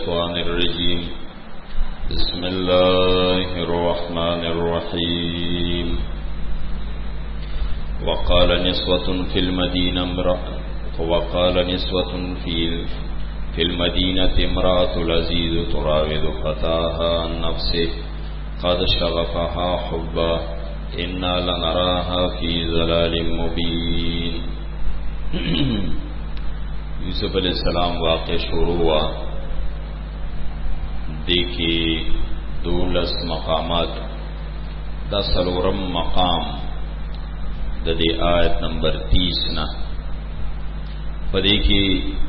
الشيطان الرجيم. بسم الله الرحمن الرحيم. وقال نسوة في المدينة امرأة العزيز تراود فتاها عن نفسه قد شغفها حبا إنا لنراها في ضلال مبين. یوسف علیہ السلام واقع شروع ہوا دیکھی 12 مقامات دا سلورم مقام دا دی آیت نمبر 30 نا پدیکی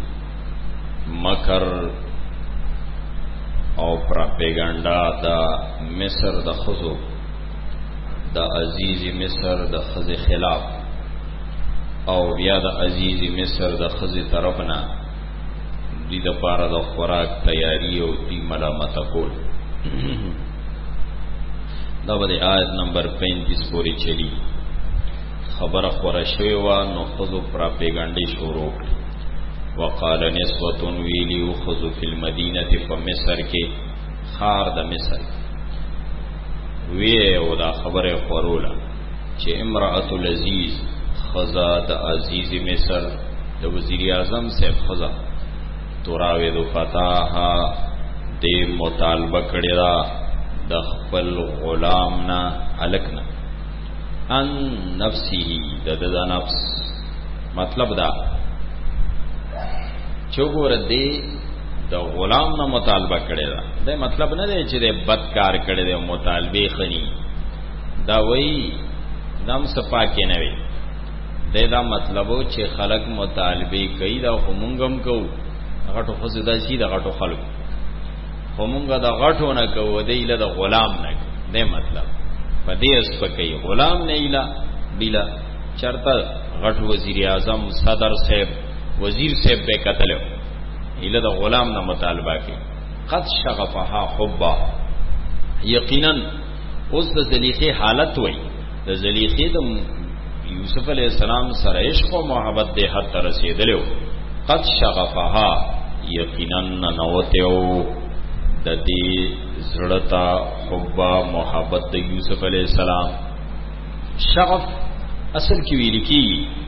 مکر او پراپیگنڈا دا مصر دا خزو دا عزیز مصر دا خز خلاف او بیا د عزیز مصر د خزی طرفنا دی د پاره د خوراک تیاری او دی ملامت کول. دا به آیت نمبر 35 پوری چلی خبر خورا شوی و نو خزو پراپیگنڈی شروع کړي. وقال نسوة ویلی خزو فی المدینه فمصر کې خار د مصر وی او دا خبر خورولا چې امرأة العزیز خزا د عزیز مصر د وزیر اعظم صاحب خزا تراوید فتاها د مطالبه کړی را د خپل غلام نه الکنا ان نفسه د نفس مطلب دا چوغور دی د غلام نه مطالبه کړی را د مطلب نه دی چې د بدکار کړی دی مطالبه خني دا وای دم صفا کې نه وي دا مطلبو چې خلق مطالبه کوي دا همونګم کو غټو خزدا شي دا غټو خلق همونګه دا غټو نه کو دی له د غلام نه نه مطلب په دې اس پکې غلام نه ایلا بلا چرته غټ وزیر اعظم صدر صاحب وزیر صاحب به قتل ایله د غلام نه مطالبه کوي. قد شغفها حبا یقینا اوس د زلیخه حالت وای د زلیخه د یوسف علیہ السلام سره عشق او محبت دې حد ته رسیدلو. قد شغفها یقینا نوتهو د دې زړتا حب محبت د یوسف علیہ السلام. شغف اصل کې ویل کی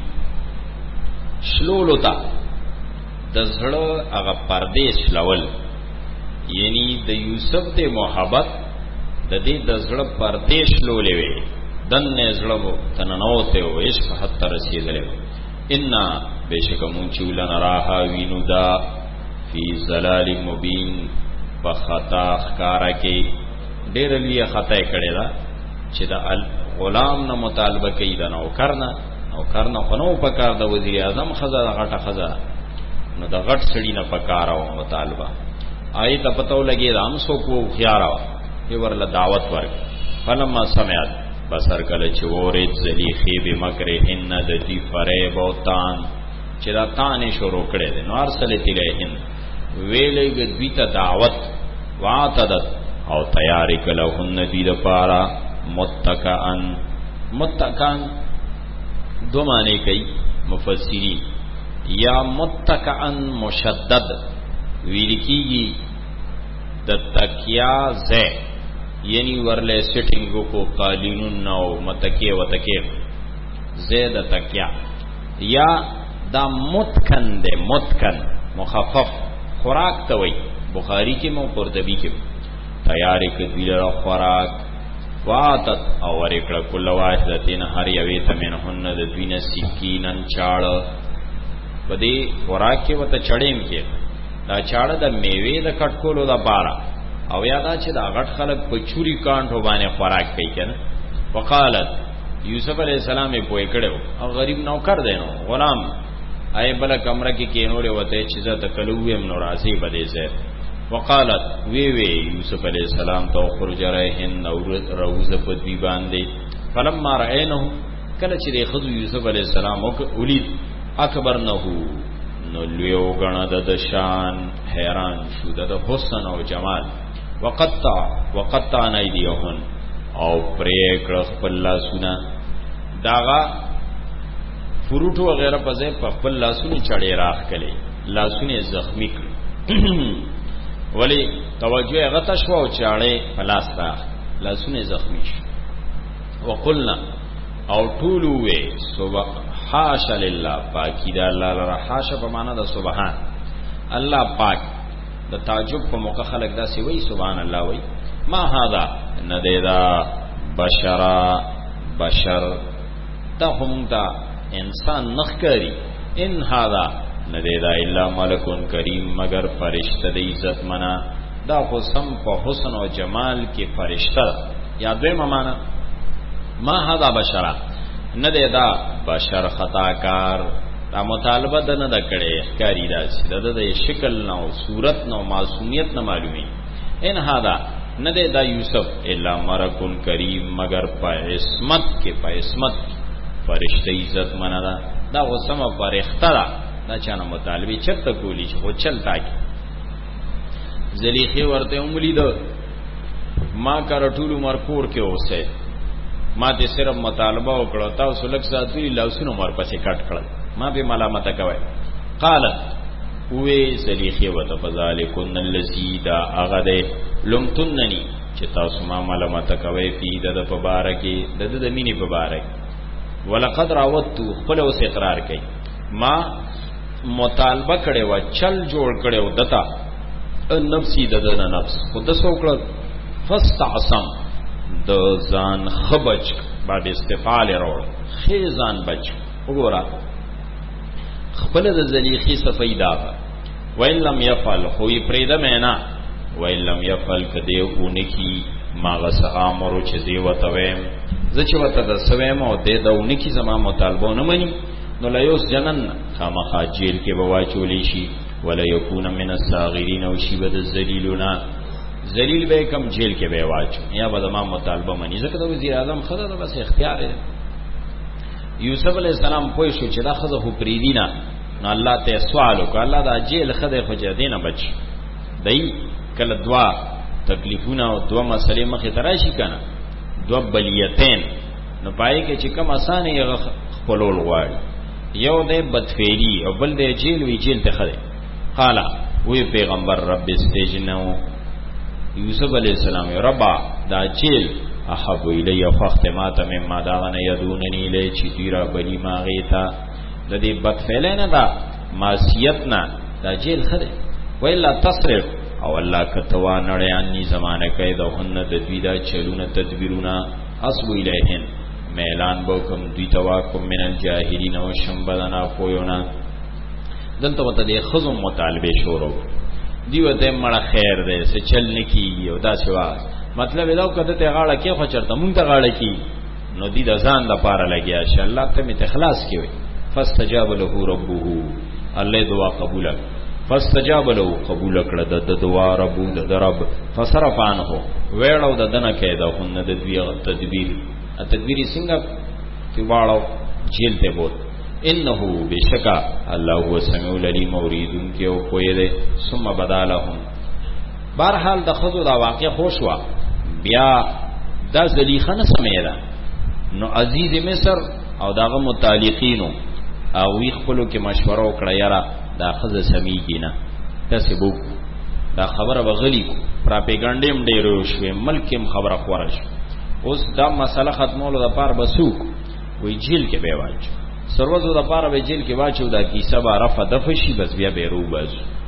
شلولتا د زړه هغه پردیش لول یعنی د یوسف د محبت د دې د زړه پردیش لولې وي دن زړه تننوته او عشق حتی رسیدلې. ان بشکمون چولن راها وینو دا فی ضلال مبین فخطا خکارا کې ډېر لوی خطا کړي دا چې دا غلام نه مطالبه کوي دا نو کرنا خنو پکار د وزیر اعظم خزا غټه خزا نو دا غټ سړی نه پکار او مطالبه آی ته پتو لګي رام سو کو خيارا ای ورله دعوت ورک. فلما سمعت بسر کله چې ورید زلیخی به مکرهن د دې فریب او تان چې دا تان شروع کړي دي نو ارسلت الیهن ویلې دوی ته دعوت واعتدت او تیاری کلهن دې د پارا متکان دو معنی کوي مفسرین یا متکان مشدد ویل کیږي د تکیا زه یعنی ورله سیټینګ کو قالینون نو متکه وتکه زید تکیا یا دا متکن دے متکن مخفف خوراک توي بخاری کې مو قرطبی کې تیاری کړي له خوراک واتت او ورکړه کله واحدتین هر یوې تمنهن د دوینه سکینن چاړه پدې خوراک کې وته چړېم کې دا چاړه د میوه د کټکولو د بارا او یادا چې دا غټ خلک په چوري کانټو باندې خوراک کوي کنه. وقالت یوسف علیہ السلام یې پوي کړو او غریب نوکر دی نو غلام آی بل کمره کې کینوړې وته چې زه تکلویم نو راځي بده زه. وقالت وی یوسف علیہ السلام تو خرج رهن نو روز په دی باندې فلما رأینه کله چې خذ یوسف علیہ السلام او ولید اکبر نو لویو غنا د شان حیران شو د حسن او جمال. وقطع ایدیهن او پرې کړ خپل لاسونه داغه فروټ وغیرہ په ځای په خپل لاسونه چړې راخ کړي لاسونه زخمی کړ. ولی توجه غته شو او چاړې پلاس را لاسونه زخمی شو. وقلنا او طول وی سبحان لله پاکی دا الله لرا حاشا په معنا د سبحان الله پاک. د تعجب په موقع خلق دا سی وی سبحان الله وی ما هذا ندیدا بشر دا هم دا انسان نخکاری ان هذا ندیدا الا ملکون کریم مگر فرشتہ د عزت منا دا قسم په حسن او جمال کې فرشتہ یا دویمه معنا ما هذا بشرا ندیدا بشر خطاکار دا مطالبه د نه د کړي کاری دا چې د شکل نو صورت نو معصومیت نه معلومي ان هذا ندیدا یوسف الا ملکون کریم مگر په عصمت کې فرشتہ عزت منا دا قسم فرشتہ دا چانه مطالبه چرته کولی چې خو چلتا کی زلیخی ورته امید ما کار ټول عمر کور کې اوسه ما دې صرف مطالبه وکړه تاسو لک ساتلی لاسونو مر پسې کټ کړل ما به ملامت کوي قالت وې زلیخی وته فذالکن الذی دا اغه لمتننی چې تاسو ما ملامت کوي په د مبارکي د مینې مبارک ولقد راوت خپل اوس اقرار کوي ما مطالبه کړي و چل جوړ کړي و دتا نفسي ددن نفس خود سوکړه فاستعصم د ځان خبج بعد استفعال وروړ خیزان بچ وګوره خپل د زلیخي صفیدا وان لم يفعل خو پرېده مینا وان لم يفعل کدی اونکی ماغس امرو چې دی وتویم زچ وته د سویم او د اونکی زما مطالبه نه مني نو لا یوس جنن خامخا جیل کې بواچولی شي ولا یکون من الصاغرین او شی بد الذلیلنا ذلیل به کم جیل کې به واچو یا به ما مطالبه منی ځکه د وزیر اعظم خدای د بس اختیار دی. یوسف علی السلام پوه شو چې دا خزه خو پریدینا نو الله ته سوال وکړ الله دا جیل خدای خو جدینه بچ دای کله دوا تکلیفونه او دوا مسلې مخه تراشی کنه دوا بلیتین نو پای کې چې کوم اسانه یې خپلول غواړي یو د بدفعلی او بل د جیل وی جیل ته خره قال وی پیغمبر رب استجنو یوسف علیہ السلام ربا دا جیل احب الی فختمات مما داغن یدوننی لی چی دیرا بلی ماغیتا دا دی بدفعلی نه دا معصیت نه دا جیل خره ویلا تصرف او اللہ کتوا نڑیانی زمانه کئی دا هن دوی دا چلون تدبیرونا اصبو الیهن میلان بوکم دوی تواکم من الجاهلین و شنبدنا پویونا دلتا وطا دی خزم مطالبه شورو دیو ته مړه خیر دی سے چل نکی او دا سوا مطلب دا کده ته غاړه کې خو چرته مونږ ته غاړه کې نو دی د ځان د پاره لګیا ش الله ته می اخلاص کوي فاستجاب له ربه الله دعا قبول فاستجاب له قبول کړه د دعا رب د رب فصرف عنه ویړو د دنه کې دا هن د تدبیر تدبیری څنګه چې واړو جیل ته بوت انه بشکا الله هو سميع العليم اوریدون کې او کوی دې ثم بدالهم بهرحال د خود دا واقع خوشوا بیا د زلیخه نه سمیرا نو عزیز مصر او داغه متعلقینو او وی خپلو کې مشوره وکړه یاره دا خزه سمیږي نه تاسو بو دا خبره بغلی پراپګانډیم ډیرو شوې ملکم خبره خورش اوس دا مسله ختمولو د پار بسوک وی جیل کې به واچ سروزو د پار به جیل کې واچو دا کیسه به رفع دفشي بس بیا به روباز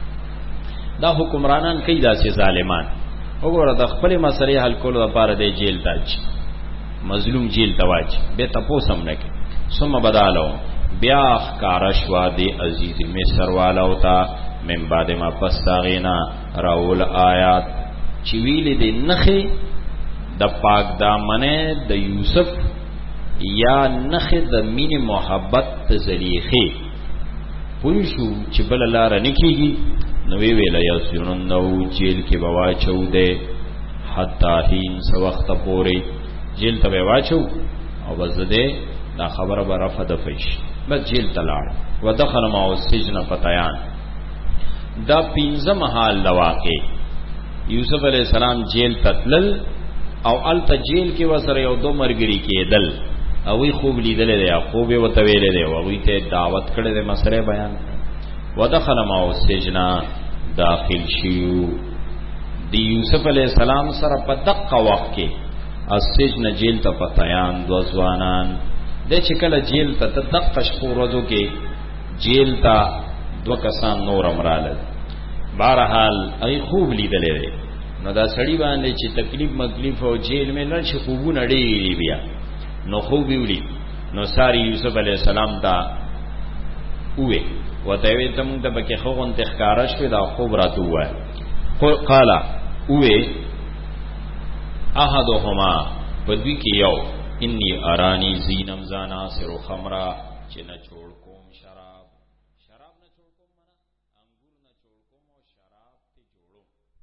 دا حکمرانان کوي داسې ظالمان وګوره د خپل مسلې حل کولو لپاره د جیل تاج مظلوم جیل تواج به تاسو هم نه کې ثم بدالو بیا کارشوا دی عزیز مصر والا ہوتا من بعد ما پستاغینا راول آیات چویل دی نخی د پاک دامنه د یوسف یا نخی د مین محبت زلیخی پویشو چی بل لار نکیگی نوی ویلا یاسیونن نو جیل کی بواچو دے حتی ہین سا وقت پوری جیل تا بواچو او بزده دا خبر برفا دفش بس جیل تلاړ ودخل معه السجن فتيان دا پینځم حال لواقع یوسف علیہ السلام جیل تتلل او الته جیل کې وسره یو دو مرګري کېدل او وی خوب لیدل دی خوب یې وته ویلې دی او وی ته دعوت کړي د مسره بیان ودخل معه السجن داخل شیو دی یوسف علیہ السلام سره په دقه وخت کې السجن جیل ته پتیان دو ځوانان د چې کله جیل ته دقه شپو ورځو کې جیل ته دو کسان نور امرال بهرحال ای خوب لیدلې نو دا سړی باندې چې تکلیف مکلیف او جیل میں نه شي خوبونه ډېری بیا نو خوب ویلی نو ساری یوسف علیہ السلام ته وې وته وی تم ته بکې خوغون تخکارش په دا خوب راتو وای قال وې احدهما بدوی کې یو انی ارانی زینم زانا سر خمرا چې نه چھوڑ کوم شراب نه چھوڑ کوم منا انګور نه چھوڑ کوم او شراب ته جوړو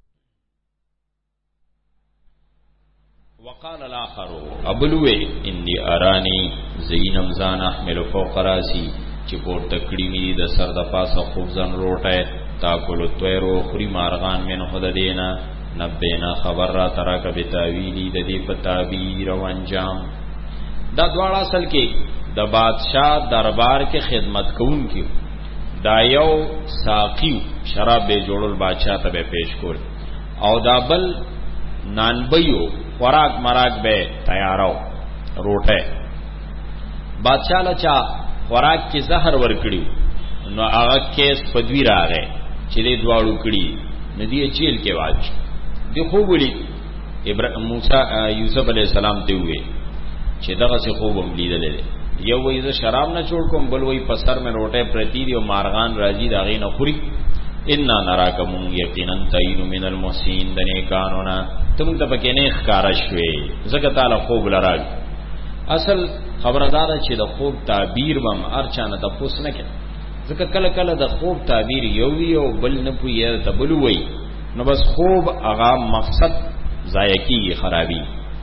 وقال الاخر ابلوه انی ارانی زینم زانا احمل فوق راسی چې پور تکړی می د سر د پاسه خوبزن روټه تاکل تویرو خری مارغان من خود دینا نبینا خبر را تراک بتاویلی د دې په تعبیر او انجام دا دواړه اصل کې د بادشاہ دربار کې خدمت کوونکی دا یو ساقی شراب به جوړول بادشاہ ته پیش کول او دا بل نانبیو خوراک مراک به تیارو روټه بادشاہ لچا خوراک کې زهر ورکړي نو هغه کیس پدوی راغې چې دې دواړو کړي ندی جیل کې واچ دی خوب ولي موسی یوسف علی السلام ته وې چې دغه څه خوب هم لیدل یو وې ز شراب نه جوړ کوم بل وې پسر مې روټه پرتی دی او مارغان راځي داغې نه خوري ان نراکم یقینا تین من المحسین دنه قانونا تم ته پکې نه ښکارا شوي زکه تعالی خوب لراج اصل خبردار چې د خوب تعبیر بم ارچانه د پوس نه کې ځکه کله کله د خوب تعبیر یو وی او بل نه پوی د بل وی نو بس خوب هغه مقصد ضایع کی خرابي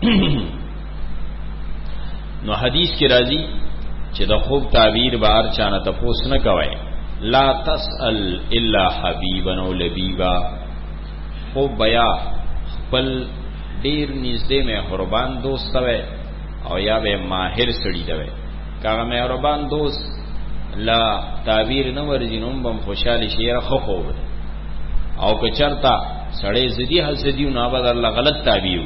نو حدیث کې راځي چې د خوب تعبیر به ارچانه د پوس نه کوي لا تسأل الا حبیبا او لبیبا خوب بیا خپل ډیر نږدې مهربان دوست وي او یا به ماهر سړی دی کاغه مهربان دوست لا تعبیر نو ورجنوم بم خوشاله شي را خو او که چرتا سړی زدی حسدی نو بعد الله غلط تعبیر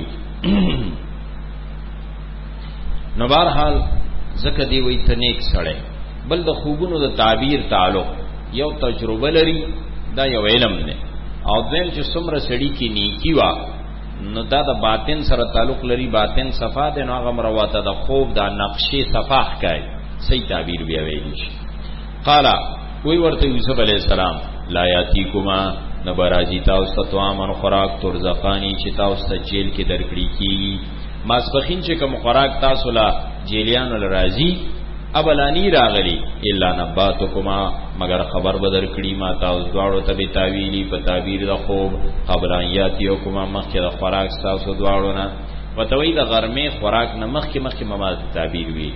نو بهرحال زکه دی وی تنیک سړی بل د خوبونو د تعبیر تعلق یو تجربه لري دا یو علم نه او دیم چې څومره سړی کې نیکی وا نو دا د باطن سره تعلق لري باطن صفا ده نو هغه مرواته د خوب دا نقشې صفاح کوي صحیح تعبیر بیا ویل شي قال وی ورته یوسف علی السلام لا یاتیکما نبراجی تاسو ته امن خوراک ترزقانی چې تاسو ته جیل کې درکړی کی ماسپخین چې کوم خوراک تاسو لا جیلیان لرازی ابلانی راغلی الا نباتکما مگر خبر بدر کړي ما تاسو دواړو ته به تعویلی په تعبیر د خوب قبل ان یاتیکما مخکې د خوراک تاسو دواړو نه وتوی د غرمه خوراک نه مخکې مماز تعبیر وی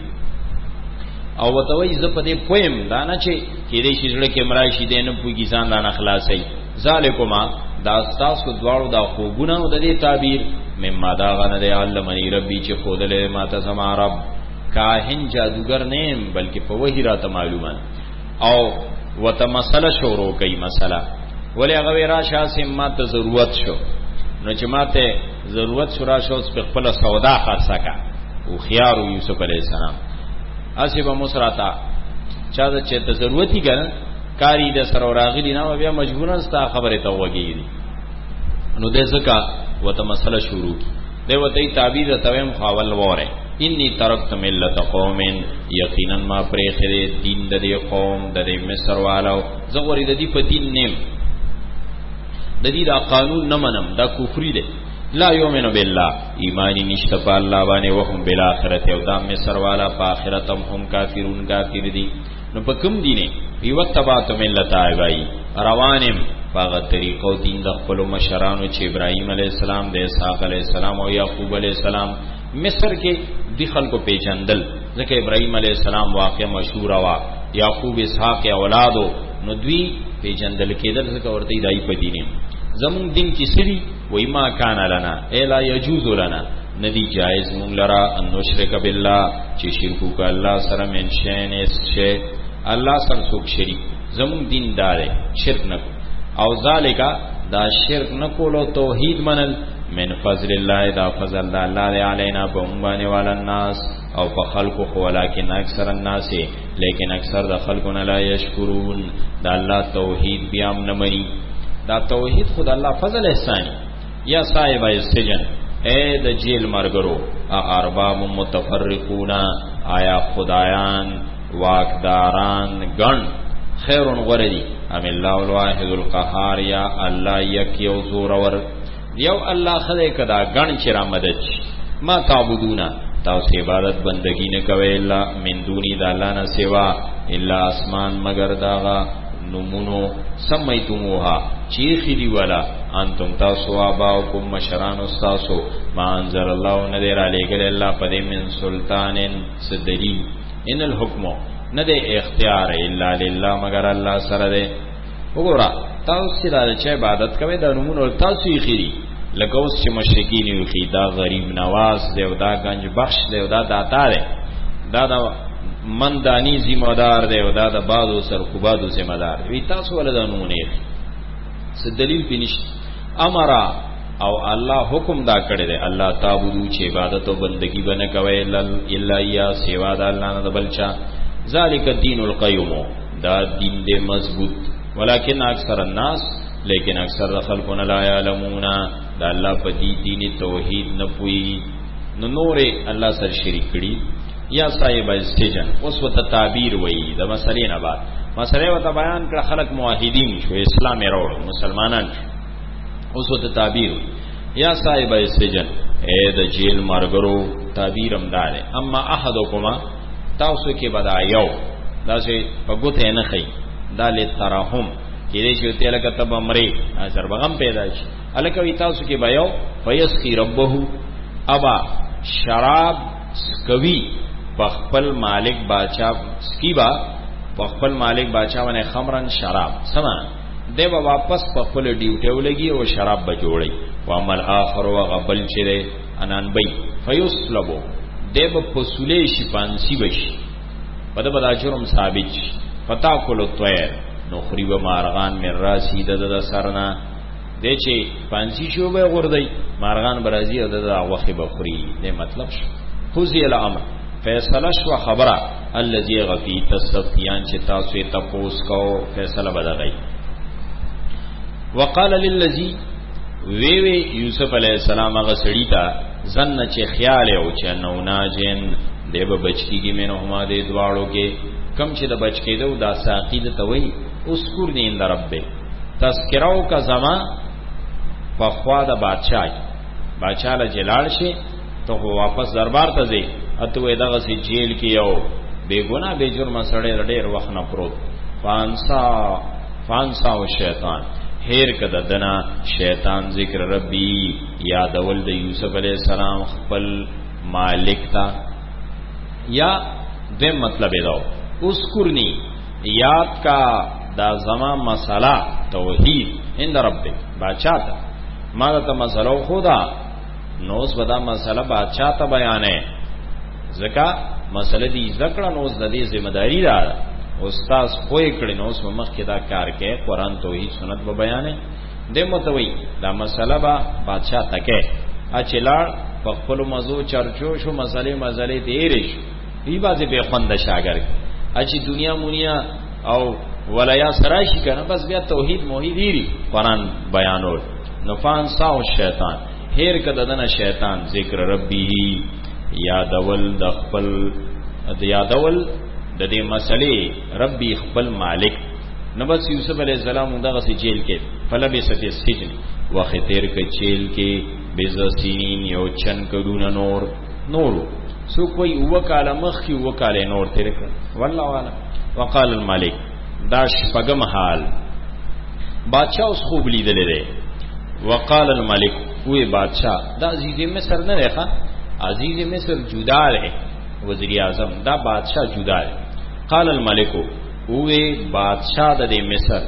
او وتوی ز په دې پویم دا نه چې کېدې شي ځړه کې مراشي دې نه پوي ځان نه خلاصي ذالکما دا تاسو دواړو د خوبونه د دې تعبیر مما دا غنه دی علمنی ربی چې خودله ما ته سما رب کاهن جادوگر نیم بلکې په وحی راته معلومه او وته مسله شروع کوي مسله ولی هغه راشه سم ماته ضرورت شو نو چې ماته ضرورت شو راشه اوس په خپل سودا خرڅه کا او خيار یوسف علی السلام اسی به مسراتا چا چې ته ضرورت یې ګر کاری د سره راغلی نه بیا مجبورن ستا خبره ته وګیری نو د زکا وته مسله شروع کی دی وته تعبیر تویم خاول وره انی ترکت ملت قوم یقینا ما پرېخره دین د دې قوم د دې مصر والو زغوري د دې په دین نیم د دې دا قانون نه منم دا کفر دی لا یؤمن بالله ایمانی نشته په الله باندې وهم بالآخرت او دا مصر والا په آخرت هم کافرون کافر دي نو په کوم دینه یو تبات ملت ایوای روانم باغ طریقو دین د خپل مشرانو چې ابراهیم علی السلام د اسحاق علی السلام او یعقوب علی السلام مصر کې د خلکو پیچندل ځکه ابراهیم علی السلام واقع مشهور وا یعقوب اسحاق اولادو نو دوی پیچندل کېدل ځکه ورته دای په دینه زمون دین کې سری وای ما کان لنا الا یجوز لنا ندی جائز مونږ لرا ان نشرک بالله چې شرک وک الله سره من شین شی الله سره څوک شریک زمون دین دار شرک نه او ذالک دا شرک نکولو توحید منل من فضل الله دا فضل الله علینا بمبانی والا الناس او په خلقو خو ولکن اکثر الناس لیکن اکثر د خلقنا لا یشکرون دا الله توحید بیا منمنی دا توحید خود الله فضل احسان یا صاحب السجن اے د جیل مرګرو ارباب متفرقون آیا خدایان واقداران گن خیرون غردی ام الله الواحد القهار یا الله یک یو زورور یو الله خدای کدا گن چر مدد ما تعبدونا تاسو عبادت بندگی نه کوي الا من دونی د الله نه سوا الا اسمان مگر داغا نمونو سمیتموها چیخی دی ولا انتم تاسو آباؤکم مشران استاسو ما انزل اللہ ندیر علیگل اللہ پدی من سلطان صدلیل ان الحکمو ندے اختیار الا للہ مگر اللہ سر دے وګورا تاسو دا چې عبادت کوي د نمونو تاسو یې خيري لکه اوس چې مشرکین یو خي دا غریب نواز دی او دا گنج بخش دی او دا داتا دی دا مندانی ذمہ دار دی او دا د بادو سرخوبادو ذمہ دار وی تاسو ولدا نمونه څه دلیل پینش امرا او الله حکم دا کړی دی الله تعبدو چې عبادت او بندگی بنه کوي الا یا سوا د الله نه بلچا ذالک الدین القیم دا دین دې مضبوط ولکن اکثر الناس لیکن اکثر خلقنا لا یعلمون دا الله په دین توحید نه پوي نو نورې الله سره شریک کړي یا صاحب السجن اوس وت تعبیر وایي د مسلې نه بعد مسله وت بیان کړ خلق موحدین شو اسلام وروړ مسلمانان اوس وت تعبیر یا صاحب السجن اے د جیل مرګرو تعبیر امدار اما احدکما تاسو کې بدا یو داسې په ګوته نه خي دال ترحم کله چې ته لکه تب امرې اثر بغم پیدا شي الکوي تاسو کې بایو فیسخی ربه ابا شراب کوي خپل مالک بادشاہ سکیبا خپل مالک بادشاہ ونه خمرن شراب سما دیو واپس خپل ډیوټه ولګي او شراب بجوړي وعمل اخر وغبل چره انان بی فیسلبو دیو پسولې شي پانسی بشي پد بدا جرم ثابت فتاکل الطير نو خریب مارغان من راسی د سرنا دی چې پانسی شو به غردی مارغان برازي او د وخی بخوري دې مطلب شو خوزی الامر فیصله شو خبره الذي غفی تستفتیان چې تاسو ته پوس کو فیصله بدغی وقال للذي وی یوسف علیہ السلام هغه سړی ته ظن چې خیال او چې نو ناجن دیو بچکیږي مینه هما دې دواړو کې کم چې د بچ کېدو دا ساقید ته وی اوس کور دین در رب تذکرو کا زما په خوا د بادشاہ له جلال شي ته واپس دربار ته ځي اته دغه سي جیل کې یو بے ګناه بے جرم سړی ډېر وخت نه پروت فانسا او شیطان هیر کده دنا شیطان ذکر ربی یادول د یوسف علیہ السلام خپل مالک تا یا دې مطلب دا اذکرنی یاد کا دا زما مسئلہ توحید عند ربک بادشاہ تا ما ته مسئلہ خدا نوز بدا مسئلہ بادشاہ تا بیانې زکا مسئلہ دی ذکر نوز د دې ذمہ داری دا استاد خوې کړي نوز مخ کې دا کار کې قران توحید سنت به بیانې د متوي دا مسئلہ با بادشاہ تکه اچلار په خپل موضوع چرچو شو مسئلې دیریش ای بازه به خوند شاګر اچي دنیا مونیا او ولیا سراشی کنه بس بیا توحید موحدیری قرآن بیانول نفان ساو شیطان هیر کددن شیطان ذکر ربی یادول د خپل یادول د دې مسلې ربی خپل مالک نبس یوسف علیہ السلام دغه سی جیل کې فلبس فی السجن وختیر ک جیل کې بزسین یو چن کډون نور سو کوئی وکاله مخ کی وکاله نور تیر کړ والله والا وقال الملک داش پغم حال بادشاہ اوس خوب لیدل دی وقال الملک وی بادشاہ دا عزیز مصر نه ریخه عزیز مصر جدا دی وزیر اعظم دا بادشاہ جدا دی قال الملک وی بادشاہ د مصر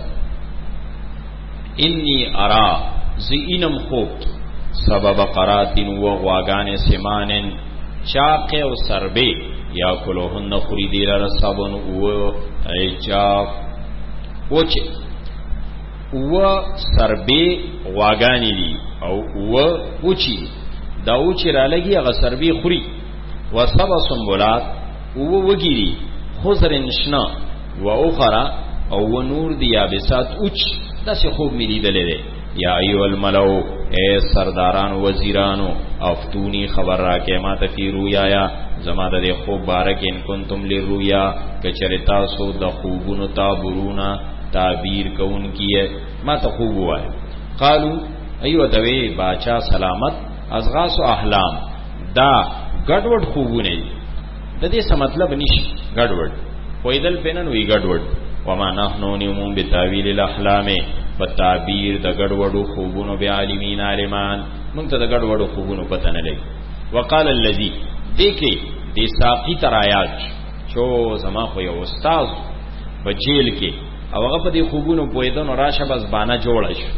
انی ارا زینم خوب سبب قراتن و غواگان سمانن چاق او سربی یا کلوهن خوری دیلر سابن او ایچاق وچه و سربی غواګانی دي او و اوچی دا اوچی را لګي هغه سربی خوري و سبع سنبلات و وګيري خضر شنا و اخرى او نور دی یابسات اوچ داسې خوب مې لیدلې ده. یا ایو الملو اے سرداران وزیرانو افتونی خبر را کې ما ته فی رویا زما د خوب بارک ان کنتم للرؤیا کچره تاسو د خوبونو تعبرونا تعبیر کون کیه ما ته خوب وای. قالو ایو دوی باچا سلامت ازغاس و احلام دا ګډوډ خوبونه د دې څه مطلب نشي ګډوډ وېدل پینن وی ګډوډ وما نحنو نوم بتاویل الاحلام بتعبیر د ګډوډو خوبونو به عالمین عالمان مونږ ته د ګډوډو خوبونو پته نه لګي. وقال الذي دیکھے دی ساقی ترایات چو زما خو یو استاد بجیل کې او هغه په دې خوبونو پویدنو راشه بس باندې جوړ شي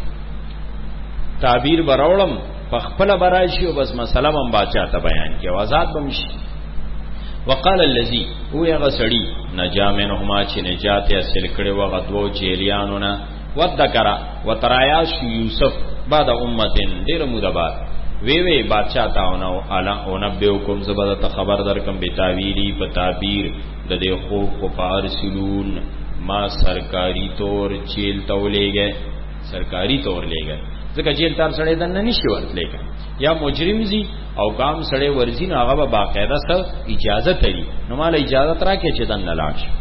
تعبیر براولم په خپل براشي او بس مسله هم باچا ته بیان کې آزاد بمشي. وقال الذي هو يغسړي نجا منهما چې نجات حاصل کړي وغه دوه جیلیانو نه وذکر وترایاش یوسف بعد امتن ډیر مودبات وی بادشاہ تاونو الا اونبئکم زبدت خبر درکم بتاویلی بتعبیر د دې خوب کو فارسلون ما سرکاری طور جیل تولېګه سرکاری طور لېګه ځکه جیل تر سړې دنه نشي ورتلېګه یا مجرم زی او کام سړې ورزي نو هغه باقاعده سره اجازه تري نو مال اجازه راکې چې دنه لاړ شي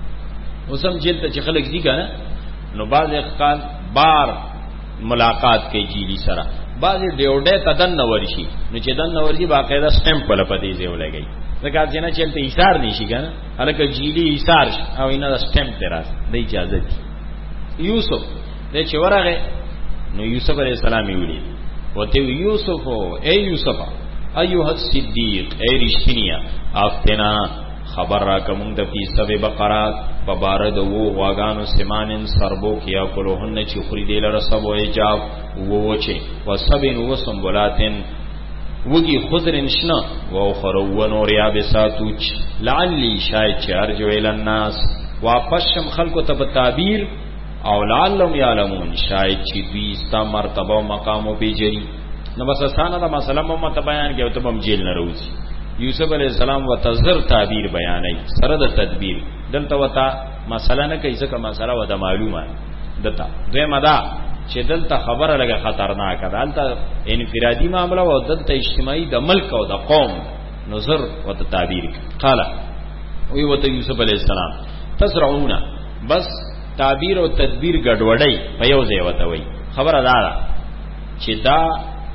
اوسم جیل ته چې خلک دي کنه نو باز اخقال بار ملاقات کې جیلی سره باز ډیوډه تدن ورشي نو چې دن ورشي باقاعده سٹمپ ولا پدې ځای ولګي ځکه چې نه چلته ایثار نشي کنه الکه جیلی ایثار او اینه سٹمپ تراس د اجازه دي. یوسف د چې ورغه نو یوسف علیہ السلام ویلي وته یوسف اے یوسف ایها الصدیق اے رښتینیا افتنا خبر را کوم د فی سبع بقرات په بار د وو واغانو سمانن سربو کیا کولهن چې خوري دی لره سبو ایجاب وو چې وسبن وسنبلاتن وگی خضرن شنا و خرون ریابساتوچ لعلی شاید چه ارجو الالناس واپس شم خلقو تب تعبیر او لعلم یعلمون شاید چی دوی استا مرتبه و مقام و بیجری نو بس استانا دا مسئلہ ممت بیان کیا تب ہم جیل نروزی. یوسف علیہ السلام و تزر تعبیر بیانی سرد تدبیر دلتا و تا مسئلہ نکی سکا مسئلہ و دا معلومه دتا دوی مدا چې دلته خبره لګه خطرناک ده دلته انفرادي معاملہ او دلته اجتماعي د ملک او د قوم نظر او د تعبیر. قال وی وته یوسف علیہ السلام تزرعون بس تعبیر او تدبیر ګډوډي په یو ځای وته وی خبره ده چې دا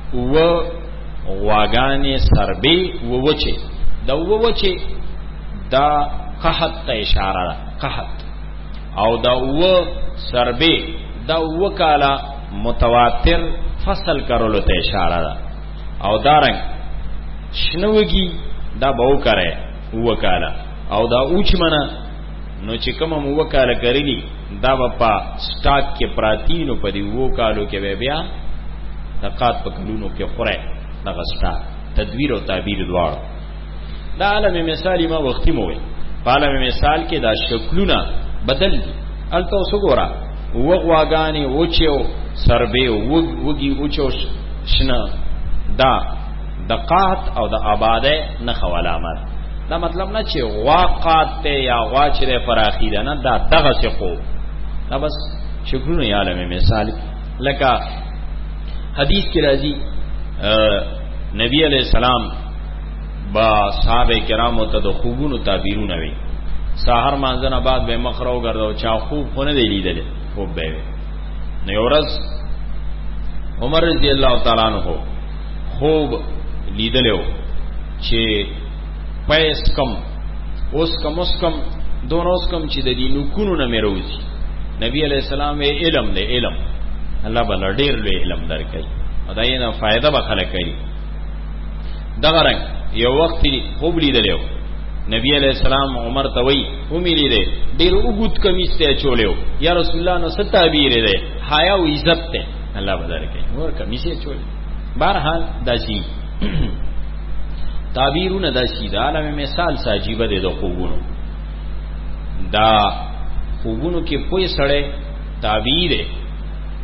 و واغانې سربي ووچه دا ووچه دا قحط ته اشاره ده قحط او دا و سربي دا وکالا متواتر فصل کرولو ته اشاره ده او دارنګ شنوږي دا به وکړي وکالا او دا اوچمنه نو چې کوم وکاله کړلی دا په سٹاک کې پراتینو په دی وکالو کې بیا دقات په کلونو کې خوره دا سٹاک تدویر او تعبیر دواړه دا عالم مثالی ما وختي موي په عالم مثال کې دا شکلونه بدل دي الته وسګورا وغواګانی اوچو سربه وګي اوچو شنه دا دقات او د آباده نه خوالامات دا مطلب نه چې واقعات ته یا واچره فراخی ده نه دا دغه څه خو دا بس شکرونه عالم مثال لکه حدیث کې راځي نبی علیہ السلام با صحابه کرامو ته د خوبونو تعبیرونه وی سحر مانځنه بعد به مخرو ګرځاو چا خوب خونه دی لیدل خوب به نو ورځ عمر رضی الله تعالی عنہ خوب لیدلو چې پیس کم اوس کم دونو اوس کم چې د دینو کونو نه مروزي نبی علیہ السلام علم دې علم الله بل ډیر لوی علم درکړي او دا یې نه فائدہ به خلک کوي دغه رنګ یو وخت خوب لیدلو نبی علیہ السلام عمر ته وی امیری دے ډیر وګت کمیس ته چولیو یا رسول الله نو ستابیر دے حیا او عزت ته الله بدر کوي ور کمیس ته چول بهرحال داسي تعبیرونه داسي دا عالم مثال ساجيبه دے د خوبونو دا خوبونو کې کوئی سړی تعبیر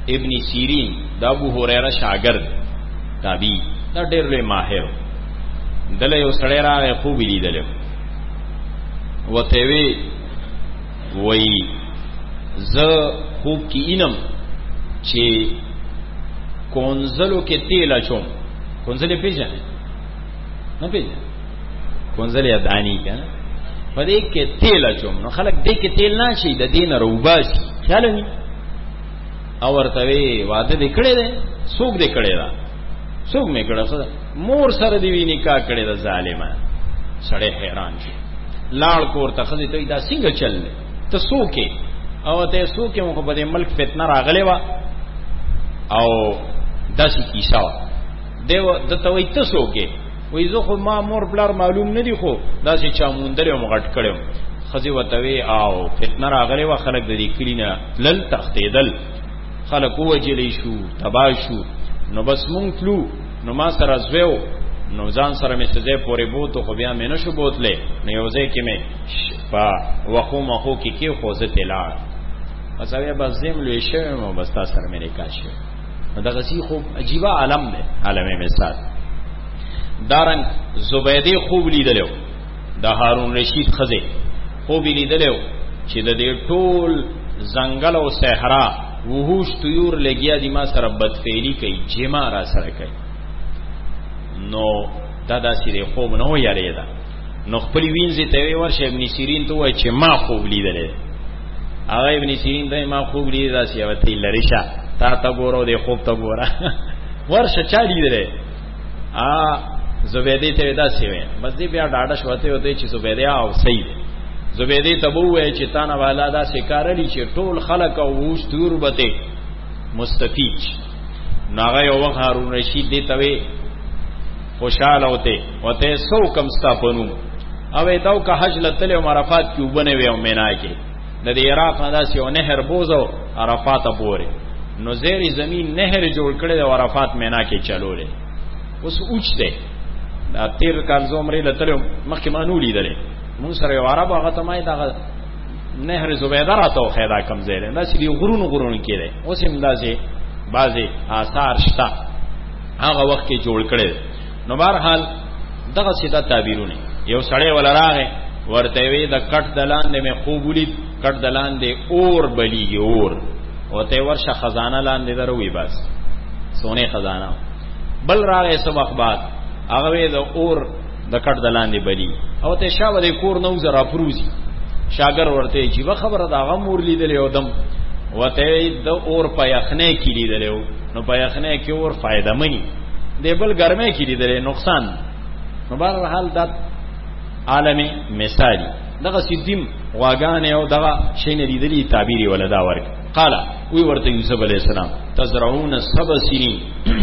ابن سیرین د ابو هريره شاګرد تابعی دا ډېر لوی ماهر دله یو سړی راغی خوب لیدل وته وی ز خوب کې انم چې کونزلو کې تیل اچوم کونزلې پیژنې نه پیژنې کونزلې ادانی کنه په دې کې تیل اچوم نو خلک دې کې تیل نه شي د دین روباسي خیال نه او ورته وی واده دې کړې ده څوک دې کړې ده څوک مې کړه مور سره دی وی نکاح کړې ده ظالمان سړی حیران شي لاړ کور ته خزي ته دا څنګه چل ته څوکې او ته څوکې مو په دې ملک فتنه راغلې وا او داسې کیسه دیو دته وی ته څوکې وی زه خو ما مور بلار معلوم نه دی خو داسې چا مونډره مغټ کړم خزي وتوي او فتنه راغلې وا خلک د دې کلینا لل تختیدل خلک وجلې شو تبا شو نو بس مونږ تلو نو ما سره زویو نو ځان سره مې سزا پورې بوته خو بیا مې نشو بوتلې نو یو ځای کې مې په وخو مخو کې خوځه تلار اساوی بس زم لوي شوم او بس تاسو سره مې نکاح شو نو دا غسی خو عجیب عالم دی عالم مثال دارن زبیدی خوب لیدلو د هارون رشید خزه خوب لیدلو چې د دې ټول ځنګل او صحرا وحوش طيور لګیا دي ما سره بدفعلی کوي جما را سره کوي نو دا داسې خوب نه ویری دا نو خپل وینځي ته ورشه ابن سیرین ته وای چې ما خوب لیدل هغه ابن سیرین ته ما خوب لیدل داسې او ته لریشه تا ګورو دې خوب ته ګوره ورشه چا لیدل زبیدی ته داسې وای بس دې بیا ډاډه شوته وته چې زبیدی او سید زبیدی ته وای چې تا نه والا دا سکارلی چې ټول خلق او وښ تور بته مستفیج ناغه یو وخت هارون رشید دې ته وای خوشاله وته سو کم ستا پنو او ایتاو که حج لتل او عرفات کې وبنه وي او مینا کې د عراق نه داسې یو نهر بوزو عرفات پورې نو زیری زمین نهر جوړ کړي د عرفات مینا کې چلولې اوس اوچته دا تیر کال زومري لتل مخکې مانو لیدلې مون سره یو عرب هغه ته مای دا نهر زبیده راته خیدا کم زیره دا چې غرونو کېده اوس هم داسې بعضي آثار شته هغه وخت کې جوړ کړي نو بهرحال دغه سیده تعبیرونه یو سړی ولراغه ورته وی د کټ دلان دې مې خوب ولید کټ دلان دې اور بلیږي اور او ته ورشه خزانه لاندې دروي بس سونه خزانه بل راغه سب اخبار هغه د اور د کټ دلان دې بلی او ته شاو دې کور نو زرا پروزي شاګر ورته چې خبره دا غمور لیدل یو دم وته د اور په یخنه کې لیدل نو په یخنه کې اور فائدہ مني دی بل ګرمه کې لیدل نقصان نو بهر حال د عالمي مثالی دغه سیدیم واغان او دغه شین لیدلی تعبیری ولدا ورک قال وی ورته یوسف علی السلام تزرعون سبع سنین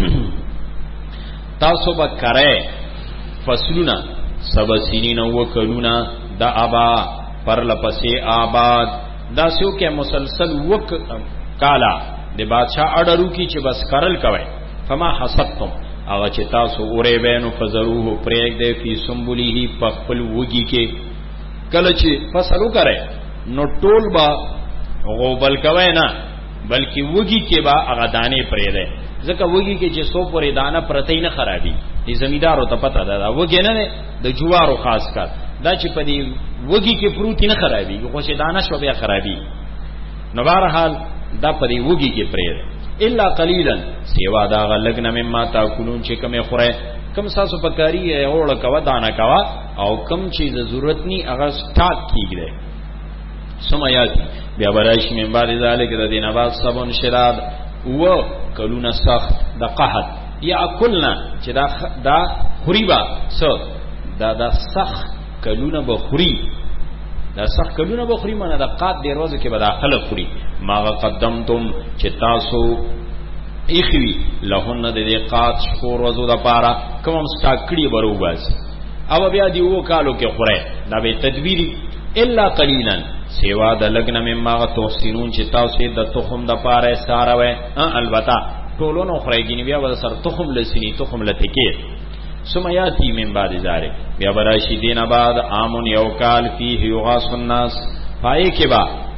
تاسو به کرے فصلونه سبع سنین او کلونا د ابا پر لپسې آباد دا سو کې مسلسل وک کالا د بادشاہ اډرو کی چې بس کرل کوي فما حسبتم هغه چې تاسو اورې بینو فزروه پرېګ دې فی سنبلیه په خپل وږي کې کله چې فصل وکړي نو ټول با غوبل کوي نه بلکې وږي کې با هغه دانه پرې ده ځکه وږي کې چې سو پرې دانه پرته نه خرابي دې زمیدارو ته پته ده وږي نه د جوارو خاص کار دا چې په دې وږي کې پروت نه خرابي خو چې دانه شو بیا خرابي نو بهرحال دا په دې وږي کې پرې ده الا قليلا سیوا دا غلغنا مما تاکلون چې کومه خوره کم ساسو پکاري اوړه کوا دانا کوا او کم چیز ضرورت ني هغه سٹاک کیږي سمایات بیا برایش من بعد ذلک د دین باز صبون شراب و کلون سخت د قحط یاکلنا چې دا خریبا سو دا سخت کلون بخوري دا سخت کلونه بخوري معنی دا قات دی روزه کې به داخله خوري ما قدمتم چې تاسو اخوی لهن د دې قات شکور وزو د پاره کوم سټاکړي برو باز او بیا دی وو کالو کې خوره دا به تدبیری الا قلیلا سیوا د لګنه مما توسینون چې تاسو د تخم د پاره ساره وای البته ټولونو خورېګینی بیا ول سر تخم لسینی تخم لتکې سمياتي من بعد ذلك بیا براشي دینه بعد امون یو کال فيه یغاص الناس پای کې با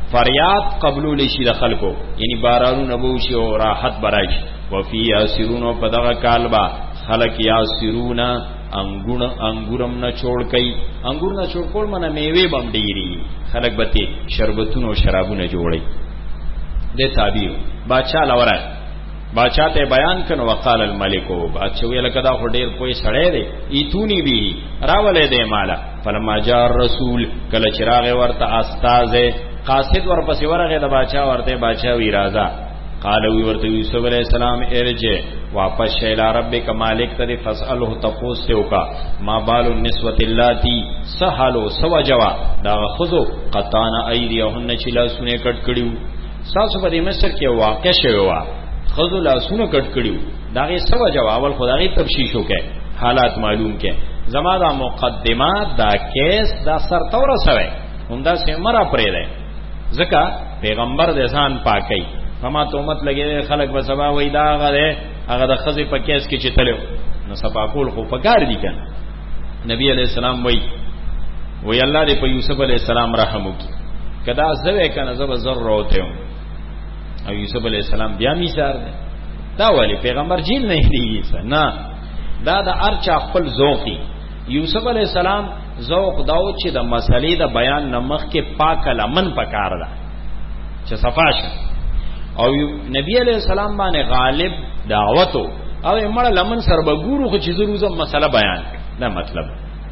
فریاد قبول شي د خلکو یعنی بارانونه بوشي او راحت برایش وفي یاسرون په دغه کال با خلق یاسرون انګورم نه چوڑ کوي انګور نه چوڑ کول منه میوه بم ډیری خلق بته شربتونو او شرابونه جوړي د تعبیر بادشاہ لوره بادشاہ ته بیان کړه وقال الملك بادشاہ ویل کدا هډیر کوئی سړی دی ایتونی بی راولې دی مالا فلما جاء الرسول کله چراغ ورته استاد قاصد ورپسې ورغه د بادشاہ ورته بادشاہ وی رازا قال وی ورته یوسف علیہ السلام ارجه واپس شیلا ربک مالک ته فسأله تفوس توکا ما بال النسوه اللاتی سهلوا سوجوا دا خذو قطانا ایدیهن چلا سونه کټ کړیو ساسو په مصر کې واقع شوی و خذو لا سونه کټ کړیو داغه سوجوا اول خدای تفشیش وکي حالات معلوم کې زما دا مقدمات دا کیس دا سر تور سره همدا سمرا پرې ده ځکه پیغمبر د ځان پاکي فما تومت لګي خلک به سبا وای دا غره هغه د خزي په کیس کې چې تلو نو سبا کول خو پکار دي کنه نبی علیہ السلام وای الله دې په یوسف علیہ السلام رحم وکي کدا زوی کنه زب زر روته او یوسف علیہ السلام بیا میثار ده دا ولی پیغمبر جیل نه دیږي نه دا د ارچا خپل ذوقي یوسف علیہ السلام ذوق داو چې د مسلې د بیان نمخ کې پاک لمن پکار ده چې صفاشه او نبی علیہ السلام باندې غالب دعوتو او مړ لمن سر بګورو خو چې ضرورت مسله بیان دا مطلب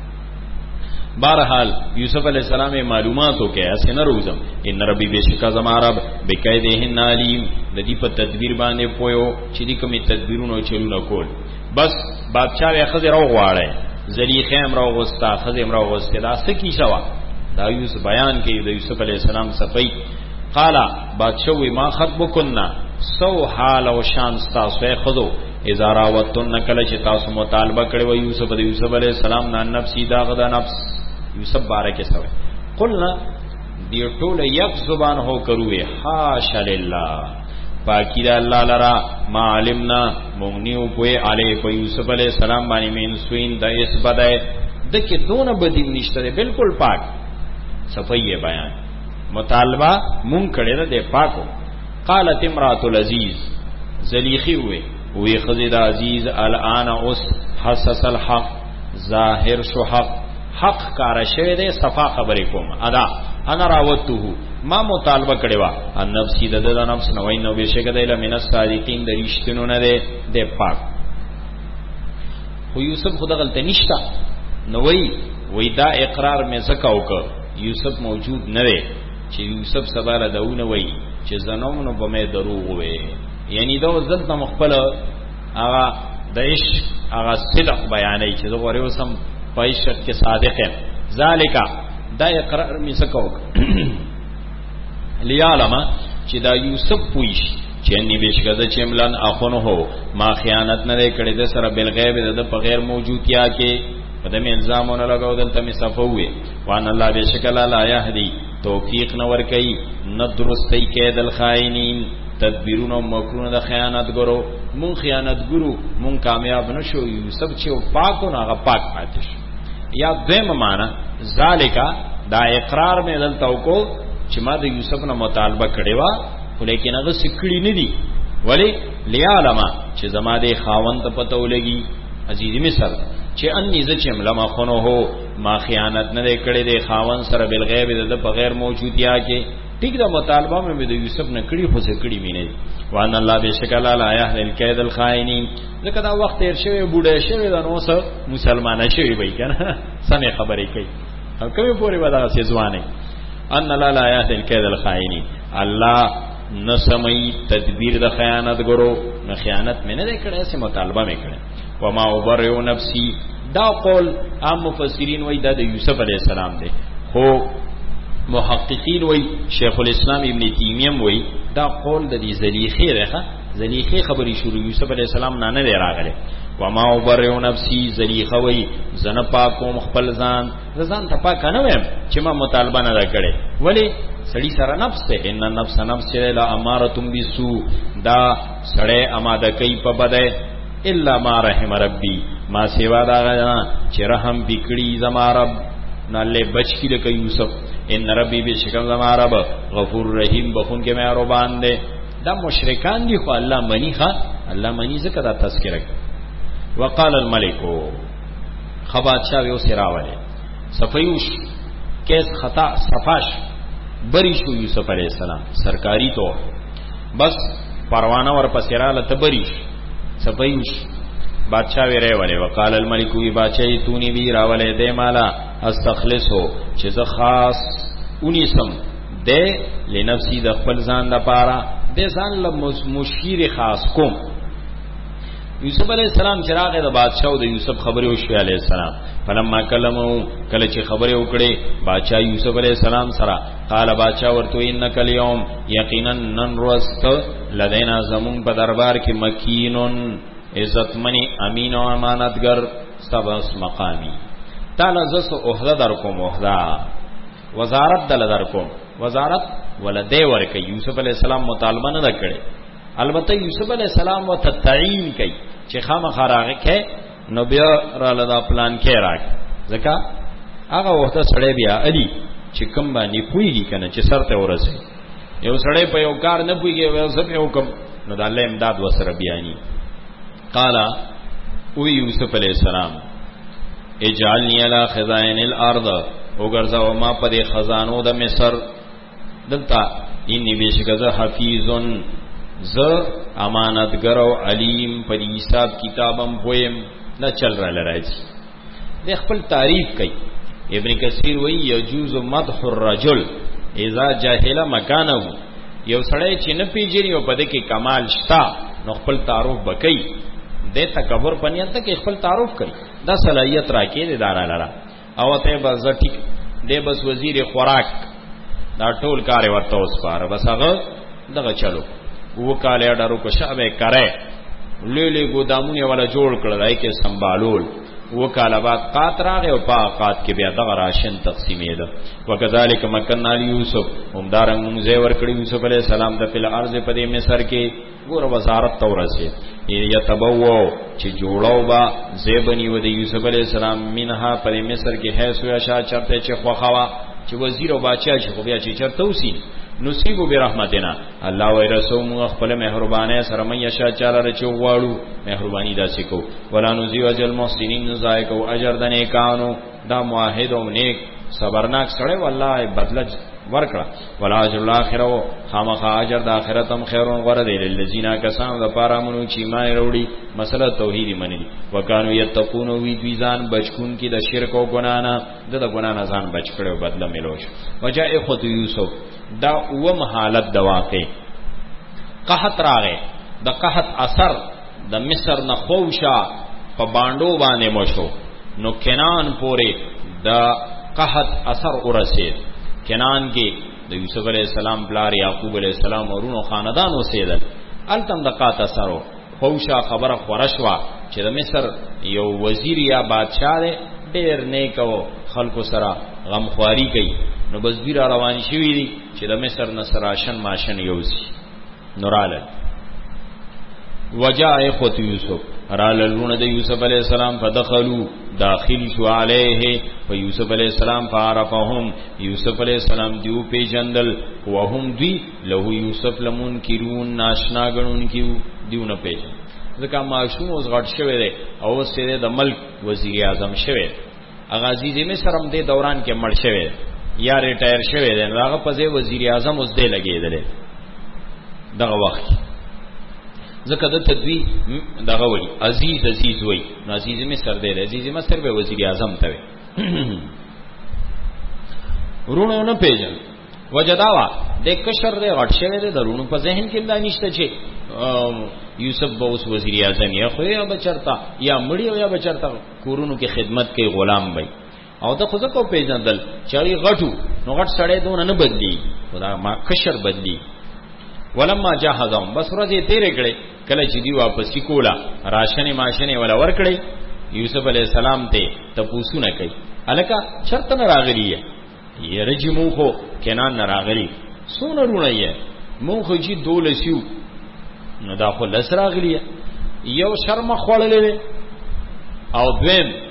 بہرحال یوسف علیہ السلام معلوماتو کې اسنه روزم ان ربی بشکا زما رب بکیدهن علیم د دې په تدبیر باندې پویو چې دې کومې تدبیرونو چلونه کول بس بادشاہ یې خزر او غواړي زلیخه امر او غستا خزر امر او غستا دا سکی شوا دا یوسف بیان کې د یوسف علیہ السلام صفای قالا بادشاہ وی ما خطبکنا سو حال او شان تاسو خذو اذا راوتن کله چې تاسو مطالبه کړو یوسف علیہ السلام نه نفسي دا غدا نفس یوسف بارکه سوې قلنا دی ټول یک زبان هو کروې حاش لله پاکی دا الله لرا ما علمنا مونږ پوي علی په یوسف علیہ السلام باندې مين سوین د اس بدای دکې دونه بدی نشته بالکل پاک صفیه بیان مطالبه مونږ کړه د پاکو قالت امراه العزیز زلیخی وی خزید عزیز الان اوس حسس الحق ظاهر شو حق کار شوه دې صفا خبرې کوم ادا انا راوته ما مطالبه کړي وا ان نفسي د نفس نوې نو بشکره د لمن الصادقین د رښتینو نه ده پاک خو یوسف خدا غلطه نشتا نو وی دا اقرار مې زکه وک یوسف موجود نه دی چې یوسف سباله داونه وی چې زنومنو به مې دروغ وي یعنی دا ځل مخبل هغه دیش هغه صدق بیانې چې زغوري وسم پایشت کې صادق ہے ذالک دا اقرار می سکو لیالم چې دا یوسف پویش چې نی بشکده چې ملن اخونه هو ما خیانت نه کړي د سره بالغیب د بغیر موجودیا کې پدې الزامونه لګاو دلته می صفوي وان الله بشکل لا یهدی توفیق نور کوي نه درستۍ کې دل خائنین تدبیرونو مکرونه د خیانت ګرو مون خیانت ګرو مون کامیاب نشو یوسف چې پاکو نه هغه پاک پاتې شو یا دیم معنا ذالکا دا اقرار مې دلته وکړو چې ما د یوسف نه مطالبه کړې و ولیکن هغه سکړی نه دی ولی لیالما چې زما د خاوند ته پته ولګي عزیز مصر چې انی ز چې ملما خونو هو ما خیانت نه کړې د خاوند سره بالغیب د بغیر موجودیا کې ٹھیک دا مطالبه مې د یوسف نه کړی خو څه کړی مې نه وان الله بشکل لا یهل الکید الخائنین ځکه دا وخت تیر شوی بوډه شوی دا نو څه مسلمان شوی وای کنه سمې خبرې کوي او کومه پوری ودا سي ځوانه ان لا یهل الکید الخائنین الله نسمای تدبیر د خیانت ګرو نه خیانت مې نه کړې سه مطالبه مې کړې و ما وبرئ نفسي دا قول عام مفسرین وای دا د یوسف علی السلام دی خو محققین وی شیخ الاسلام ابن تیمیه وی دا قول د دې زلیخی راخه زلیخی خبري شروع یوسف علی السلام نه راغله و ما وبرئ نفسي زلیخه وی زنه پاکو خپل ځان ته پاک نه ویم چې ما مطالبه نه کړې ولی سړی سره نفس ته ان نفس لا امارتم بسو دا سړی اماده کوي په بده الا ما رحم ربي ما سیوا دا غنا چې رحم بکړي زما رب نو الله بچ کی لکه یوسف ان ربی بشکم زما رب غفور رحیم بخون کې مهربان دی دا مشرکان دي خو الله منی ښا الله منی ذکر دا تذکرہ وقال الملك خبادشاہ یو سراوله صفیوش کیس خطا صفاش بری شو یوسف علیہ السلام سرکاری طور بس پروانه ور پسراله تبریش صفیوش بادشاہ ویره وله وقال الملك وی بادشاہ تونی بی راوله دے مالا استخلصو چې ز خاص اونیسم دے لنفسی د خپل ځان د پاره د ځان له مشیر خاص کوم یوسف علیہ السلام چراغ د بادشاہ او د یوسف خبره وشو علیہ السلام فلما کلمو کله چې خبره وکړي بادشاہ یوسف علیہ السلام سره قال بادشاہ ورته انک اليوم یقینا ننرست لدینا زمون په دربار کې مکینون عزتمنی امین او امانتګر سبس مقامی تعالی زس عہده در کوم عہده وزارت دل در کوم وزارت ولدی ورکه یوسف علیہ السلام مطالبه نه کړي البته یوسف علیہ السلام و تعین کوي چې خامخا راغی کې نو بیا را لدا پلان کې راک ځکه هغه وخت سړی بیا علی چې کوم باندې پویږي کنه چې سر ته ورسي یو سړی په یو کار نه پویږي یو څه په حکم نو د الله امداد وسره بیانې قال او یوسف علیہ السلام اجعلنی علی خزائن الارض وګرځاو ما په خزانو د مصر دلته انی بشکره حفیظن ز امانتګر او علیم په حساب کتابم پویم نه چل را لراځي د خپل تعریف کوي ابن کثیر وی یجوز مدح الرجل اذا جاهل مکانه یو سړی چې نه پیژني او په دې کې کمال شتا نو خپل تعارف وکړي د تکبر پنیت کې خپل تعارف کوي دا صلاحیت راکې د دارا لرا او ته بس ټیک د بس وزیر خوراک دا ټول کار ورته اوس پاره بس هغه دغه چلو وکاله ډارو کو شابه کرے لولي ګودامونه ولا جوړ کړل دای کې سنبالول وکاله بعد قات راغه او پاقات کې بیا دغه راشن تقسیمېده وکذالک مکننا یوسف هم دارنګ موږ ور کړی یوسف علی السلام د په ارض په دې مصر کې ګور وزارت تورسه یتبوو چې جوړاو با زیبنی و د یوسف علی السلام منها په مصر کې هيڅ وشا چرته چې خوخوا چې وزیر او بادشاہ چې خو بیا چې چرته وسی نصیبو برحمتنا الله و رسول خپل مهربانه سره مې شا چاله رچو واړو مهرباني داسې کو ولا نذي اجل محسنین زایق او اجر د نیکانو دا موحد او نیک صبرناک سره والله بدل ورکړه ولا اجر الاخره خامخا اجر د اخرت هم خیرون غره دی للذین کسان د پاره مونږ چې ایمان وروړي مسله توحید مني وکانو یتقون وی دویزان بچکون کی د شرک او ګنا نه د ګنا نه ځان بچ کړو بدله ملوش وجاء اخوت یوسف دا اوم حالت د واقع قحط راغه د قحط اثر د مصر نه خوشا په باندو باندې مشو نو کنان پورې د قحط اثر ورسید کنان کې د یوسف علیہ السلام بلار یعقوب علیہ السلام ورونو خاندان اوسېدل التم د قحط اثر خوشا خبره خورشوا چې د مصر یو وزیر یا بادشاہ ډېر نیکو خلکو سره غمخواری کوي نو بس بیر روان شوی دی چې د مصر نصراشن ماشن یوسی نوراله وجاء اخوت یوسف راللون د یوسف علیہ السلام فدخلوا داخل شو علیه و یوسف علیہ السلام فعرفهم یوسف علیہ السلام دیو پی جندل وهم دی له یوسف لمنکرون ناشنا غنون کیو دیو نه پیژن ځکه معصوم اوس غټ شوی دی او سره د ملک وزیر اعظم شوی اغازی د مصر هم د دوران کې مړ شوی یا ریټایر شوی دی هغه په ځای وزیر اعظم اوس دی لګیدل دغه وخت ځکه د تدوی دغه وی عزیز وی نو عزیز مصر دی عزیز مصر به وزیر اعظم ته ورونو نه پیژن وجداوا د کشر دی غټ شوی دی درونو په ذهن کې دا نشته چې یوسف به اوس وزیر اعظم یا خو یا بچرتا یا مړی یا بچرتا کورونو کې خدمت کوي غلام وي او د خو ځکه پیژندل چې غټو نو غټ سړی دونه نه بدلی خدا ما کشر بدلی ولما جهزهم بس ورځې تیرې کړې کله چې دی واپس کولا راشن ماشن ولا ور کړې یوسف علی السلام ته تپوسونه کوي الکه شرط نه راغلی یې رجمو خو کنان نه راغلی سونه رونه یې مونږ خو چې دولسیو نو دا خو لس راغلی یو شرم خوړلې او دویم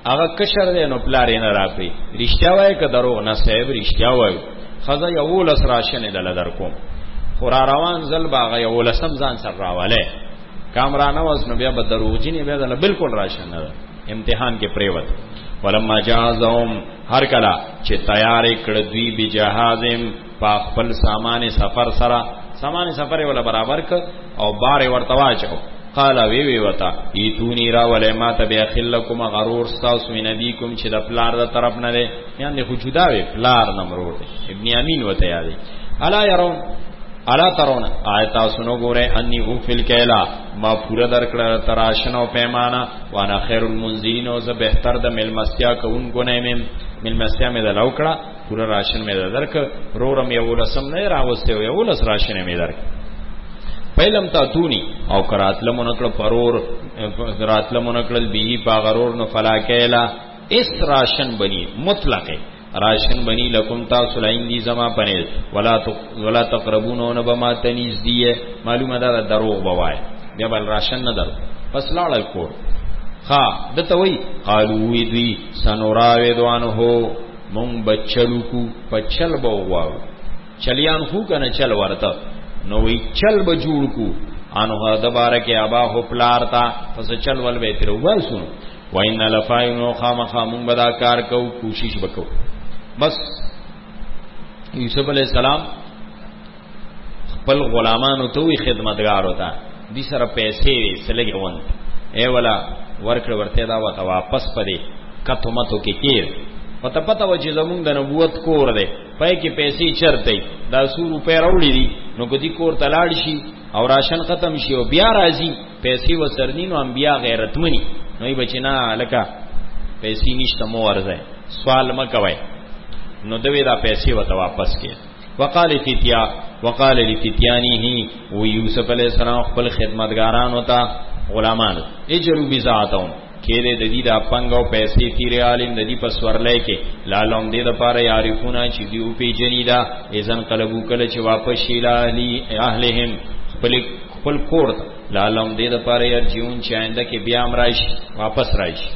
هغه کشر دی نو پلار یې نه راکړي رښتیا وایي که دروغ نه صاحب رښتیا وایي ښځه 11 راشنې دله در کوم خو را روان ځل به هغه 11 ځان سره راولی کامرانه وس نو بیا به دروغجنې بیا دله بالکل راشن نه ده امتحان کې پریوت ولما جهازهم هر کله چې تیارې کړ دوی بجهازهم په خپل سامان سفر سره سامان سفر ولا برابر ک او بار ورته واچو قال وی وتا ایتونی را ولا ما تبع خلکم غرور استاس من ابيکم چې د پلار د طرف نه دی یعنی خو جدا وی پلار نمرور ابن امین وته یادی الا يرون الا ترون آیت سنو ګوره انی او فل کلا ما پورا درکړه تراشن او پیمانه وانا خیر المنزلین او زه بهتر د ملمستیا کوونکو نه مم ملمستیا مې د لوکړه پورا راشن مې درک رورم یو لسم نه راوسته یو لس راشن مې درک پهلم تا تونی او کراتل منکل پرور کراتل منکل بی پاغرور نو فلا کلا اس راشن بنی مطلق راشن بنی لکم تاسو لایندی زما پنیز ولا تقربون نبما تنیز دیه معلومه ده دروغ بوای بیا بل راشن نه درو پس لاړل کور ها دته وی قالو وی دی سنوراوی دوانو هو مون بچلو کو پچل بوواو چلیان خو کنه چل ورته نو وی چل بجوړ کو انو د بارکه ابا هو پلارتا پس چل ول به تر واسو وین لفاینو خامخامون بدا کار کو کوشش وکاو بس یوسف علیہ السلام خپل غلامانو ته وی خدمتگار ہوتا دي سره پیسې سلګي وند ای ولا ورکړ ورته دا وته واپس پدې کته متو کې کیر پته و چې زمونږ د نبوت کور دی پای کې پیسې چرته دا 100 روپے راوړي دي نو کدي کور تلاړ شي او راشن ختم شي او بیا راځي پیسې وسرنی نو انبیا غیرتمنی نو ای بچینا لکه پیسې نشته مو ورځي سوال مکوي نو دوی دا پیسې وته واپس کړي وقال لفتيانه و یوسف علیہ السلام خپل خدمتګاران ہوتا غلامان اجروا بذاتهم کېله د دې د پنګو پیسې تیرې عالم د دې پس ورلای کې لالم دې د پاره یعرفونه چې دیو پی جنیدا اذن قلبو کله چې واپس شیلا اهلهم خپل کور لالم دې د پاره یرجون چې آینده کې بیا امرایش واپس راشي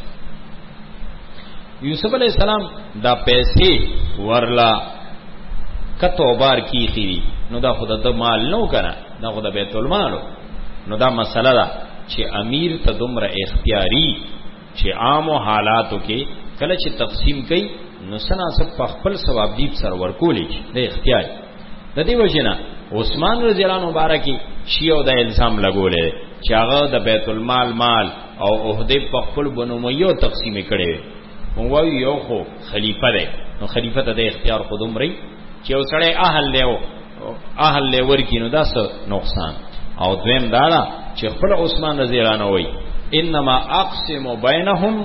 یوسف علیہ السلام دا پیسې ورلا کتو بار کی خیری نو دا خود د مال نو کنه دا خود بیت المال نو دا مسله ده چې امیر ته دومره اختیاري چې عام حالاتو کې کله چې تقسیم کوي نو سناسب په خپل ثواب دیپ سر ورکولې د اختیار د دې وجنه عثمان رضی الله عنه مبارکي شیعو د الزام لګولې چې هغه د بیت المال مال او عہده په خپل بنو مېو تقسیم کړي مو یو خو خلیفہ دی نو خلیفہ ته د اختیار خودم ری چې وسړی اهل له ورکی نو داس نقصان او دویم دادا چې خپل عثمان رضی الله عنه وای انما اقسم بینهم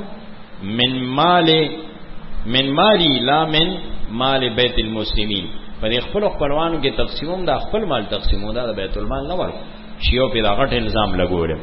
من مالی لا من مال بیت المسلمین پر خپل خپلوانو کې تقسیموم دا خپل مال تقسیمو دا بیت المال نه ور شیو په دا غټ الزام لګول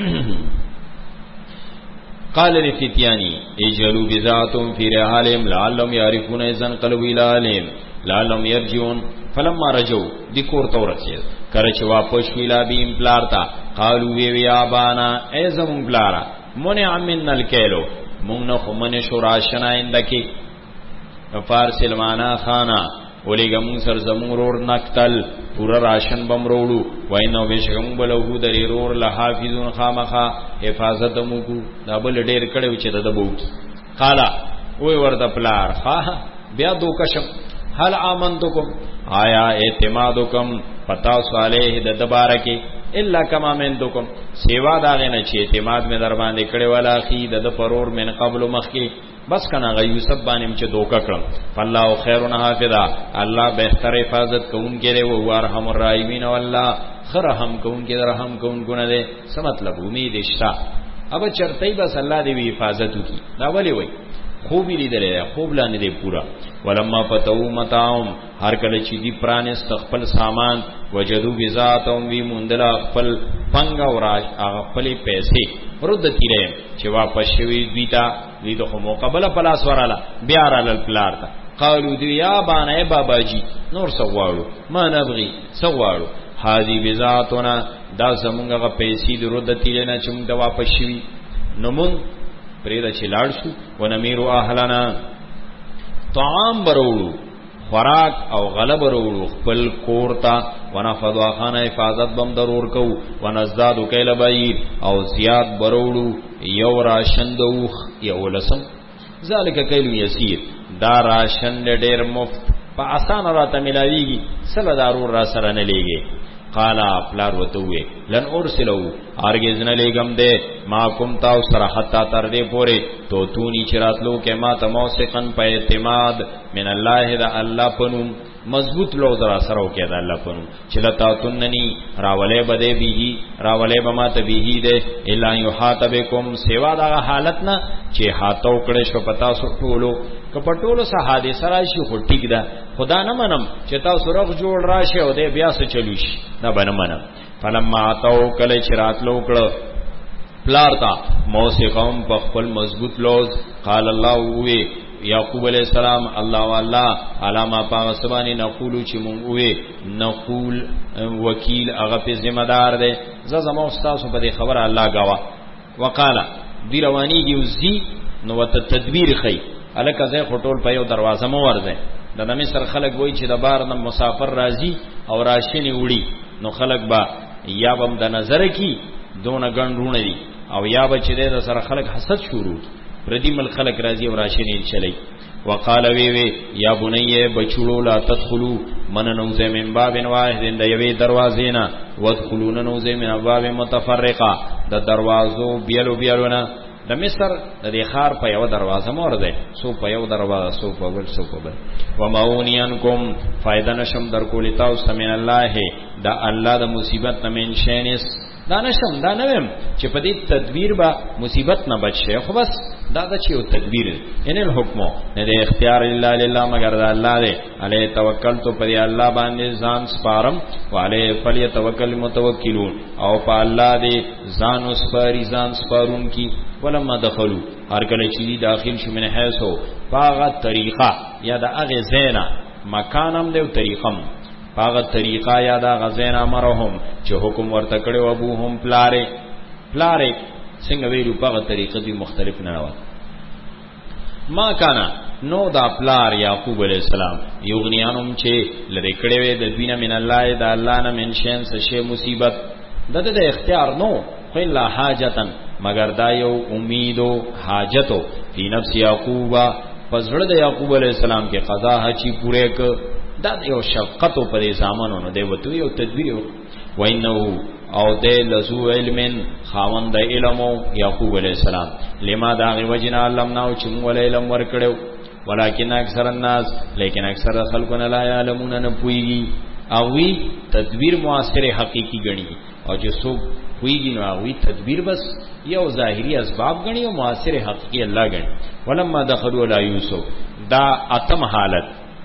قال لفتياني اجلوا بذاتهم في رحالهم لعلهم يعرفون اذن قلبوا الى علم لعلهم يرجعون فلما رجعوا ذكر تورسید کله چې واپس ویلا بیم پلارتا قالوا وی ابانا ايزم پلارا منع من الكيلو مون نو خمن شوراشنا اندکی فارسل معنا خانا ولګم سر زمون رور نقتل پورا راشن بم وروړو وینو بشم بلو درې رور له حافظون خامخه حفاظت موکو دا بل ډېر کړو چې د بوت قالا وی ورته پلار ها بیا دوکشم هل امنتکم آیا اعتمادکم پتا صالح د دبارکی الا کما منتکم سیوا داغه نه چې اعتماد می در باندې کړي ولا اخی د پرور من قبل مخکی بس کنا غ یوسف باندې چې دوکا کړم فالله خیرن حافظا الله بهتر حفاظت کوونکی دی او ارحم الراحمین والله خرهم کوونکی رحم کوونکی نه دی څه مطلب امید شتا اب چرته بس الله دی حفاظت کی دا ولی وای خوب لیدلې خوب لاندې دی پورا ولما فتو متاهم هر کله چې دی پران استقبل سامان وجدو بذاتهم وی مندلا خپل پنګ او راج خپل پیسې رد تیرې چې واپس شوی دیتا وی د مقابله پلاس وراله بیا رال پلار تا قالو دی یا باندې بابا جی نور سوالو ما نبغي سوالو هادي بذاتنا دا زمونږه پیسې د رد تیرې نه چې موږ واپس شوی نمون پرېدا چې لاړ شو ونمیرو اهلنا طعام برولو خوراک او غلب برولو خپل کورتا ونفضوا خانه حفاظت بم ضرور کو ونزدادو کیل بعیر او زیاد برولو یو راشن دوخ یو لسم ذالک کیل یسیر دا راشن ډیر مفت په آسان راته ملاویږي سره ضرور را سره نه لیږي قالا پلار وتوي لن ارسلو ارګز نه لګم دے ما کوم تاو سره حتا تر دې پوره تو تونی چراتلو کې ما تموسقن په اعتماد من الله دا الله پنوم مضبوط لو درا سره کې دا الله پنوم چلتا تننی راولې بده بیهی راولې بما ته بیهی دے الا یحاتبکم سیوا دا حالت نه چې هاتو کړه شو پتا سو ټولو کپټولو سه حادثه راشي خو ټیک ده خدا نه منم چې تاسو رغ جوړ راشه او دې بیا څه چلی شي نه بنه منم فلما اتو کله چرات لو کړه پلار تا موسیقهم په خپل مضبوط لوز قال الله وی یعقوب علیہ السلام الله والله علامه پاغه سبانی نقول چې مونږ وی نقول وکیل هغه په ذمہ دار دی زما استاد په دې خبره الله غوا وقالا دی رواني گیوزی نو وت تدبیر خی الکه زه خټول په یو دروازه مو ورځه د مصر خلک وای چې د بار د مسافر راځي او راشنی وړي نو خلک با یا بم د نظر کی دونه ګڼونه دي او یا به چې د سره خلک حسد شروع پردی مل خلق راضی او راشنی چلی وقال وی یا بنی بچړو لا تدخلوا من نوزه من باب واحد د یوې دروازې نه وادخلون نوزه من ابواب متفرقه د دروازو بیلونه د مصر د دې خار په یو دروازه مور ده سو په یو دروازه سو په بل سو په بل وماونینکم فائدہ نشم در کولی تاسو من الله دا الله د مصیبت نه من شینس دا نشم دا نویم چې په دې تدبیر با مصیبت نه بچي خو بس دا د چیو تدبیر ان الحکم نه د اختیار الا لله مگر د الله دی علی توکلت پر الله باندې ځان سپارم وعلی فلیتوکل متوکلون او په الله دی ځان سپارون کی ولما دخلوا هر کله چې داخل شو من حیثو پاغه طریقه یا د هغه زینا مکانم دی طریقم پاغه طریقه یا د غزینا مرهم چې حکم ورته کړو ابوهم پلاره څنګه ویلو پاغه طریقه دی مختلف نه راوړ ما کانا نو دا پلار یعقوب علیہ السلام یغنیانم چې لری کړي وې د دینه من الله د الله نه من شین څه شی مصیبت د اختیار نو خو لا حاجتن مگر دا یو امیدو حاجتو فی نفس یعقوب پزړه د یعقوب علیہ السلام کې قضا هچی پوره ک دا یو شفقتو پر زامنونو دی وته یو تدبیر وینه او د لزو علم خاوند علم یعقوب علیہ السلام لما دا وجنا علمنا او چې مول علم ور کړو ولکن اکثر الناس لیکن اکثر خلقنا لا يعلمون نه پويږي او وی تدبیر معاصر حقیقی غني او جو سو پويږي نو او وی تدبیر بس یو ظاهری اسباب غني او معاصر حقیقی الله غني ولما دخلوا علی یوسف دا اتم حالت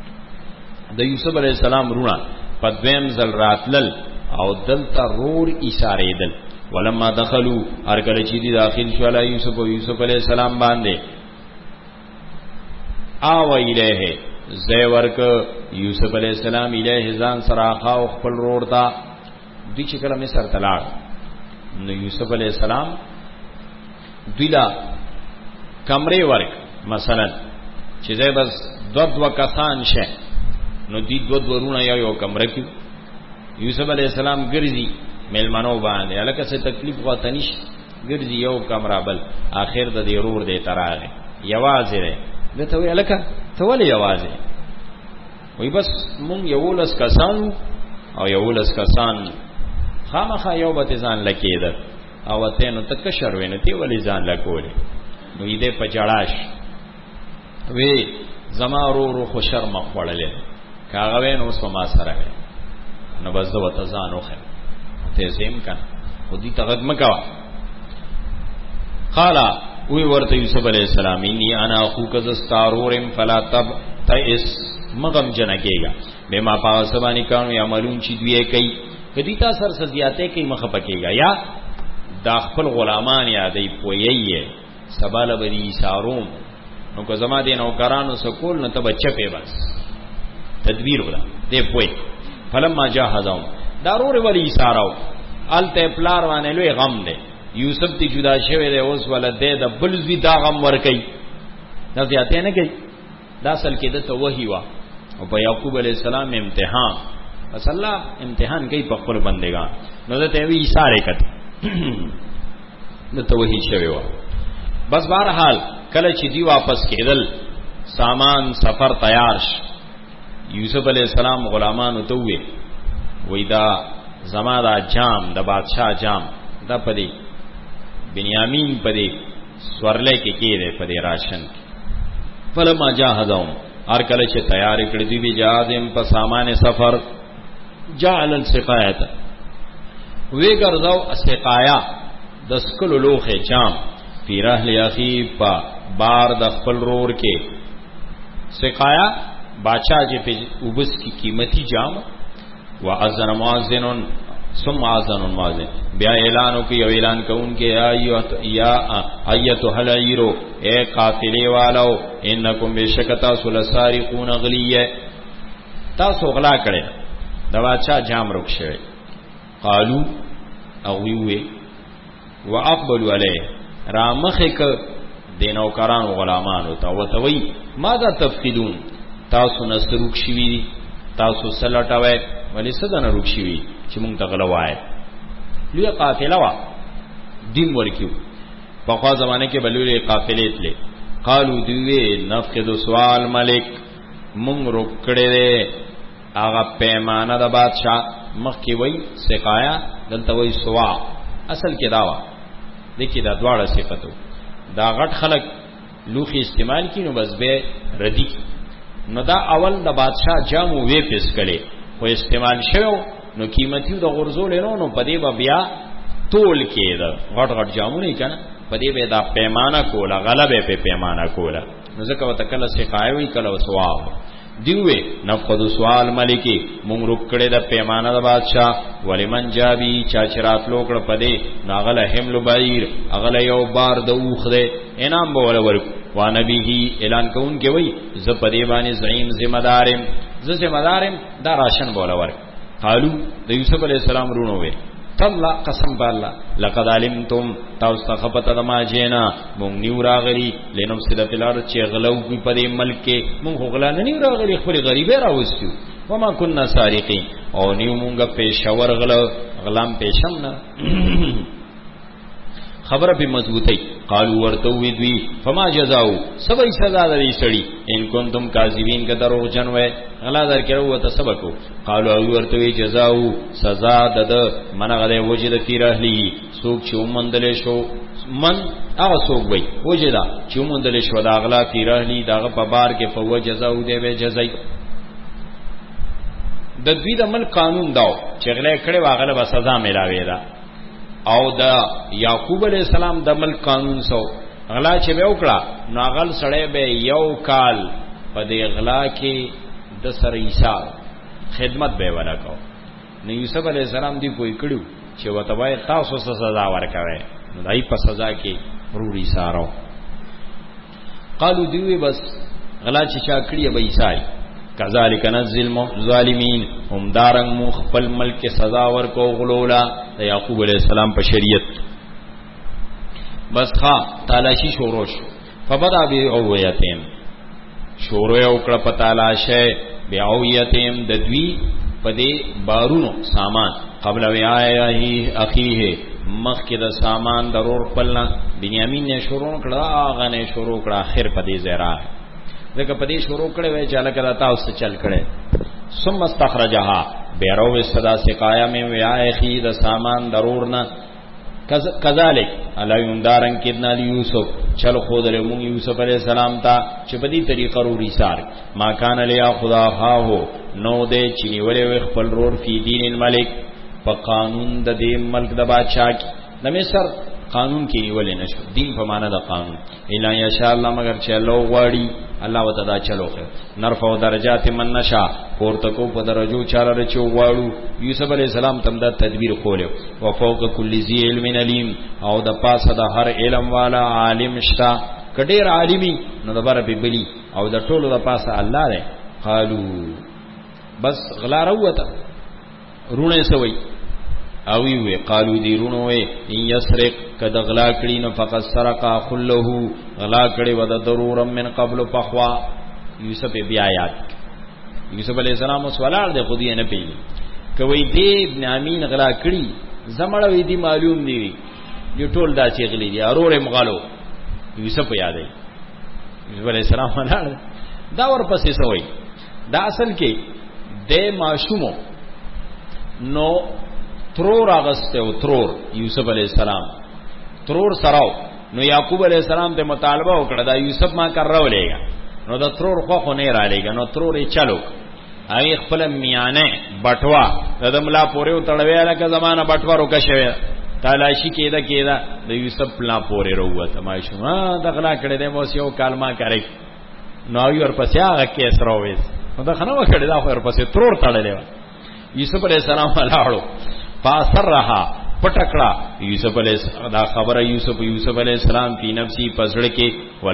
د یوسف علیہ السلام رونا پدویم زل راتلل او دلتا رور اشاره دل ولما دخلوا هر کله چې دی داخل شو علی یوسف او یوسف علیہ السلام باندې او الیه زیورک یوسف علیہ السلام الیه ځان سراخا او خپل رور تا دوی چې کله مصر تلاړ نو یوسف علیہ السلام دویلا کمرې ورک مثلا چې زې بس دو کسان شه نو دی دو ورونه یو کمره کې یوسف علیہ السلام ګرځي ملمنو باندې الکه څه تکلیف غوته نش ګرځي یو کمره بل اخر د دې رور دې تراغه یوازې ده ته وی الکه ته ولې یوازې وی بس مونږ یولس کسان او یولس کسان خامخا یو به ځان لکېده او ته نو تک شروینه تی ولې ځان لکولې نو دې پچړاش وی زما رو خو شرم خړلې کاغه نو سما سره نو بس دو تزانو خیر ته زم کن خودی تغد مکوا قالا وی ورته یوسف علیہ السلام انی انا اخوک زستارورم فلا تب تئس مغم جنکیگا بما پاسبانی کانو یعملون چې دوی کوي کدی تا سر سزیاته کوي مخ پکېگا یا دا خپل غلامان یادې پویې سباله بری ساروم نو که زما دین او کرانو سکول نو تب چپه بس تدبیر ولا دې پوی فلما جاهزهم ضرور ولی ساراو الته پلار باندې لوی غم دی یوسف تی جدا شوی دی اوس ولده د بل زوی دا غم ور کوي دا زیاته نه کوي دا اصل کې د توهی وا او په یعقوب علی السلام امتحان بس الله امتحان کوي په خپل بندگان نو ته وی اشاره کړي د توهی شوی وا بس بهرحال کله چې دی واپس کېدل سامان سفر تیار ش یوسف علی السلام غلامانو ته وی دا زما دا جام د بادشاہ جام دا پدی بنیامین پدی سورلے کې کېده پدی راشن فلما جاهدهم هر کله چې تیار کړی دی بي جادم په سامان سفر جعل السقایه وی ګرځاو السقایا د سکلو لوخه جام فی رحل اخی پا بار د خپل رور کې سقایا باچا چې په وبس کی قیمتي جام واذن مؤذن ثم اذن مؤذن بیا اعلان کوي او اعلان کوونکې یا ایتو حلایرو اے قافلې والو انکم بشکتا سلسارقون غلیه تاسو غلا کړي دا باچا جام روک شوی قالو او وی واقبلوا علیه رامخک دینو کرانو غلامانو ته وتوی ماذا تفقدون تاسو نسروک شوی تاسو سلټوي ولی صدن روک شوی چې مونږ ته غلوای لوی قافله وا دین ورکیو په خوا زمانه کې بلوی قافلې تلې قالو دوی نفقد سوال ملک مونږ روک کړي هغه پیمانه د بادشاہ مخ کې وای سقایا دلته وای سوا اصل کې داوا دکی دا دواړه صفاتو دا غټ خلق لوخي استعمال کینو بس به ردی نو دا اول د بادشاہ جامو وی پیس کړي خو استعمال شوی نو قیمتي د غرزول نو پدې بیا تول کېد غټ غټ جامونه کنه پدې به دا پیمانه کوله غلبه په پیمانه کوله نو ځکه وتکله سقایوي کله وسواب دیوې نفقد سوال ملکی مونږ روک کړي د پیمانه د بادشاہ ولمن جابي چاچرات لوکړه پدې ناغله حمل بعیر اغله یو بار د اوخ دې انعام به ول ورک وا نبیه اعلان کوون کې وای ز پدې باندې زعیم ذمہ دارم دا راشن بوله ورک قالو د یوسف علی السلام رونو وې تلا قسم بالله لقد علمتم تاسو خپته د ما جینا مونږ نیو راغلی لنم سید فلار چې غلو په دې ملک کې مونږ غلا نه نیو راغلی خپل غریبه راوستو وما كنا سارقين او نیو مونږ پېښور غلام پېښم نه خبره به مضبوطی قالو ورته وی دوی فما جزاو سبای سزا دې سړی ان کنتم کاذبین که دروغ جن وای غلا در کړو وته سبکو قالو ورته وی جزاو سزا د منغه وجد فی رحلی سوق چې ومندل شو من هغه سوق وای وجدا چې ومندل شو دا غلا فی رحلی داغه په بار کې فو جزاو دې به جزای د دوی د ملک قانون داو چې غلا کړي واغله به سزا ملاوي دا او دا یعقوب علیہ السلام د ملک قانون سو غلا چې به وکړه نو غل سړی به یو کال په دې غلا کې د سره ایثار خدمت به ورکاو نو یوسف علیہ السلام دی کوئی کړو چې وته وای تاسو سزا ورکوي نو دای په سزا کې وروري سارو قالو دیوی بس غلا چې چا کړی به ایثار کذالک نزل الظالمین هم دارنګ مو خپل ملک سزا ورکو غلولا د یعقوب علیہ السلام په شریعت بس ښا تالاشی شوروش فبدا بی اویتیم شورو یو کړه په تالاشه بی اویتیم د دوی په دې بارونو سامان قبل ویایه اخیه مخ کې د سامان ضرور پلنا بنیامین نے شروع کړه هغه نه شروع کړه اخر په دې زیرا دغه په دې شروع کړه وای چې الکه تاسو چل کړه ثم استخرجها بیرو صدا سقایا میں ویایه خی د سامان ضرور نه کذالک علی یندارن کدنا یوسف چل خود له مون یوسف علیہ السلام تا چې په دې طریقه ورو سار ما کان لیا خدا هاو نو دې چنی ولې خپل رور فی دین الملک په قانون د دې ملک د بادشاہ د مصر قانون کې نیول نشو دین په معنا د قانون الا ان شاء الله مگر چې الله غواړي الله وتعالى چلو خیر نرفع درجات من نشا پورته کو په درجو چاره چې غواړو یوسف علی السلام تم دا تدبیر کوله او فوق کل ذی علم علیم او د پاسه د هر علم والا عالم شتا کډیر عالمی نو د بار بلی او د ټولو د پاسه الله دی قالو بس غلا روته رونه سوی او وی قالو دیرونو وی ان یسرق کد غلا کړي نو فقط سرق خله غلا کړي ود ضرورا من قبل فخوا. یوسف بیا یاد یوسف علیہ السلام وسولار دے خودی نه پیږي کوي دی ابن امین غلا کړي زمړه وی دی معلوم دی یو ټول دا چې غلی دی اورې مغالو یوسف یادای یوسف علیہ السلام ولار دا ورپسې سوې دا اصل کې د معشومو نو ترور اغسته او ترور یوسف علیہ السلام ترور سراو نو یعقوب علیہ السلام ته مطالبه وکړه دا یوسف ما کراو لېګا نو دا ترور خو نه را لېګا نو ترور یې چالو هغه خپل میانه بټوا د ملا پورې وتړوي لکه زمانہ بټوا روکه شوی تلاشی کېدا د یوسف لا پورې وروته ما شو دا غلا کړي د مو یو کلمه کوي نو یو ورپسې هغه کې سروي نو دا خنو کړي دا ورپسې ترور تړلې یوسف علیہ السلام لاړو پاسرها پټکړه یوسف علیہ السلام دا خبره یوسف علیہ السلام په نفسي پسړ کې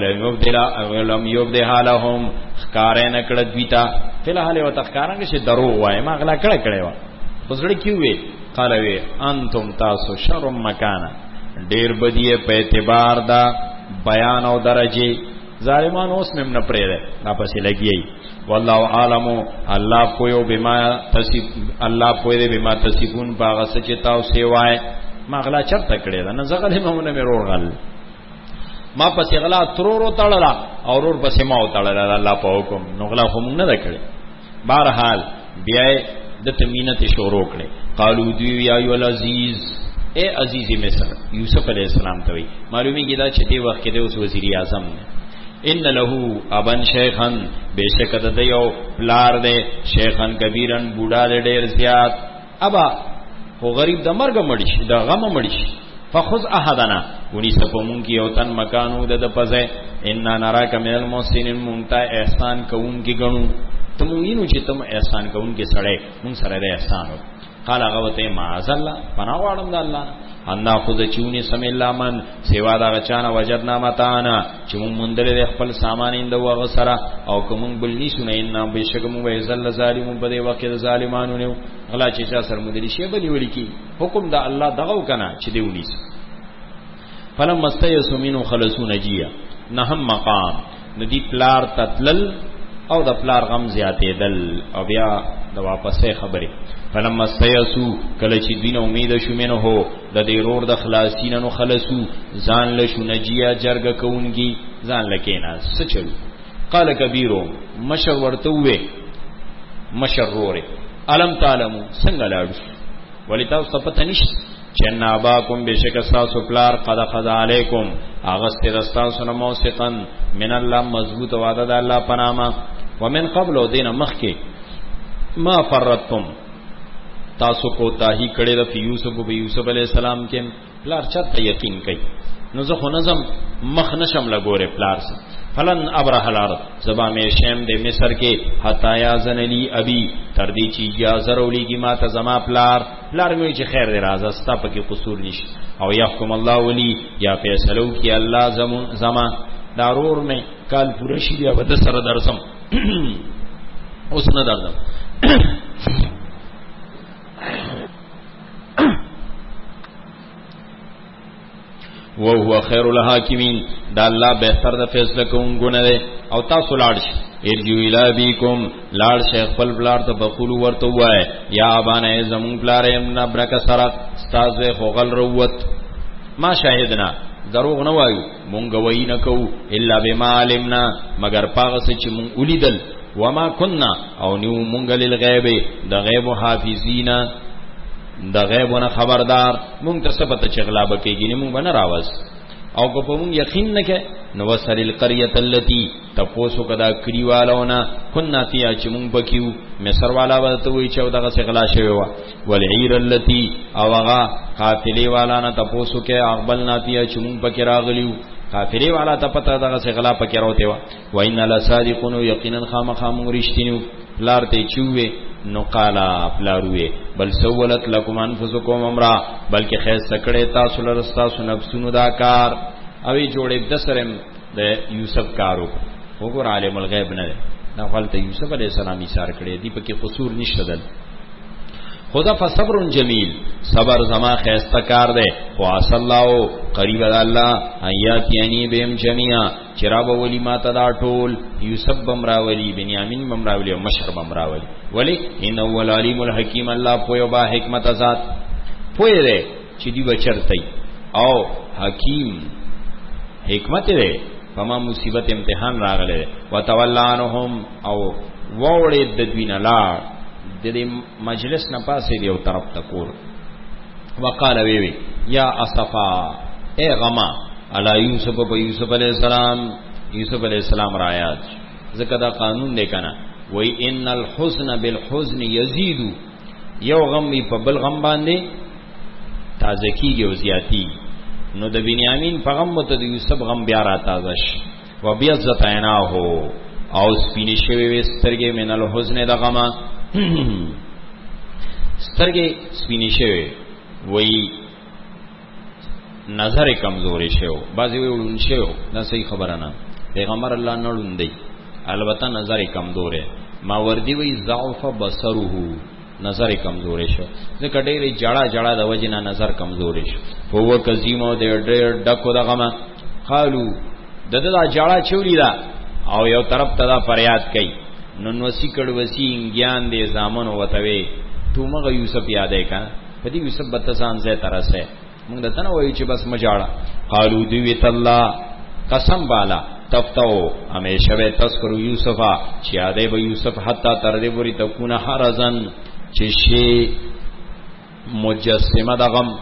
ولم یبدها لهم خکارې نکړه دیتا فلحال و تخکارنګ شه درو وای ما غلا کړه وا پسړ کې وې قال وی انتم تاسو شر مکان ډیر بدیه په اعتبار دا بیان او درجه ظالمان اوس مم نه پرې ده دا پسې لګي والله عالم الله پویو بما تصف الله پوی بما تصفون باغ سچ تاسو وای ما غلا چرته کړی دا نه زغله مونږ نه ورغل ما پسې غلا ترورو تړلا او ور پسې ما تړلا الله په حکم نو غلا هم نه کړی بهرحال بیا د تمینت شروع کړي قالو دی یا ایو العزیز اے عزیز مصر یوسف علیہ السلام ته وی معلومی کیدا چې دی وخت کې د اوس وزیر اعظم نه ان له ابن شیخن بیشک د یو پلار دے شیخن کبیرن بوډا دے ډیر زیات ابا هو غریب د مرګ مړی شي د غم مړی شي فخذ احدنا ونی سپمون کی او تن مکانو د پزه ان نراک من المحسنین مونتا احسان کوون کی غنو تم وینو چې تم احسان کوون کی سړی مون سره د احسان قال غوته معاذ الله پناه واړم د الله ان خود چونی سم الله من سیوا دا غچانا وجدنا متانا چې مون مندل خپل سامان اند وغه سره او کوم بل نشونه ان بشکم و یذل ظالم په دې وخت ظالمانو نه غلا چې چا سر مدلی شی بلی ولی کی حکم دا الله دغه کنا چې دی ونیس فلم مستیسو منو خلصو نجیا نهم مقام ندی پلار تتلل او د پلار غم زیاتې دل او بیا د واپسې خبره فلم مستیسو کله چې دین امید شو منه هو د دې رور د خلاصین نو خلصو ځان له شو نجیا جرګ کوونکی ځان لکینا سچل قال کبیرو مشر ورته وې مشروره علم تعلمو څنګه لاړو ولی تاسو پته نشته چې ناباکم بشک اساسو پلار قد خذ علیکم اغست رستاسو نو موثقن من الله مضبوط وعده د الله پنامه ومن قبل دین مخکی ما فرتم تاسو کو تاہی کړي د یوسف علیہ السلام کې پلار چاته یقین کوي نو زه خو نظم مخ نشم لګوره پلار سره فلن ابرح الارض زبا می شم د مصر کې حتا یا زنلی ابي تر دې چې اجازه ورولېږي ما ته زما پلار مې چې خیر دې راز استا پکې قصور نشي او يحكم الله ولي یا فیصلو کې الله زما دارور مې کال پوره شي بیا ود سره درسم اوس نه درځم وهو خير الحاکمین دا الله بهتر د فیصله کوونکو نه دی او تاسو لاړ شئ ارجو الی بیکم لاړ شیخ خپل بلار ته بقولو ورته وای یا ابانه زمون بلار ابن برک سرت استاد خوغل روت ما شاهدنا دروغ نه وایو مونږ وای نه کو الا بما علمنا مگر پاغه چې مونږ ولیدل وما كنا او نیو مونږ للغیب د غیب حافظینا د غیبونه خبردار مونږ ته څه پته چې غلا بکیږي نه مونږ نه راوځ او کو په مونږ یقین نه کې نو وسل القريه التي تاسو کدا کړیوالونه كنا فيها چې مونږ بکیو مصر والا ورته وی چې دغه څه غلا شوی و والعير التي او هغه قافلې والا نه تاسو کې اقبلنا فيها چې مونږ بکې راغلیو قافلې والا ته پته دغه څه غلا پکې راوته و وان لصادقون یقینا خامخام رښتینو لارته چوي نو قالا پلاروي بل سولت لكم انفسكم امرا بلکې خیر سکړې تاسو لرستا سو نفسونو دا کار اوی جوړې د سرم د یوسف کارو وګور عالم الغیب نه دا خپل ته یوسف علی السلام ایثار کړې دی پکې قصور نشته دل خدا فصبر جمیل، صبر زما خیسته کار دے، خواص اللہ قریب اللہ آیات یعنی بهم جميعا چراب ولی ما تدا ټول یوسف بمراولی بنیامین بمراولی و مشر بمراولی ولی ان اول علیم الحکیم اللہ پویو با حکمت ذات پوی دے چی دی بچرتی او حکیم حکمت دے فما مصیبت امتحان راغلے دے وتولانهم او ووڑید دوین لار دې مجلس نه پاسې دی او طرف تکور وقال وی یا اسفا اے غما علی یوسف و یوسف علیہ السلام، یوسف علیہ السلام رایات ذکر دا قانون دی کنه وی ان الحزن بالحزن یزيد، یو غم په بل غم باندې تازه کیږي او زیاتی، نو د بنیامین په غم ته د یوسف غم بیا را تازه شي و بیزت عیناه او سپینې شوی سترګې من الحزن د غما سترګې سپینې شوی وی نظر کمزورې شو، بعضی وی ولون شو، دا صحیح خبره نه، پیغمبر الله نه لوندي، البته نظر کمزورې، ماوردی وی ضعف بصره، نظر کمزورې شو، ځکه ډېرې جړه د وجنه نظر کمزورې شو، هو کظیمو د ډېر ډکو دغه قالو دغه جړه چولی دا او یو طرف ته دا فریاد کوي، نن وسی کډ وسی انګیان دې زامن وتوي تو مغه یوسف یادې کا پدې یوسف بتسان زه ترسه موږ د تنه وای چې بس مجاړه قالو دی وی الله قسم بالا تفتو همیشه به تذکر یوسفا چې یادې به یوسف حتا تر دې پوری تکونه حرزن چې شی مجسمه د غم،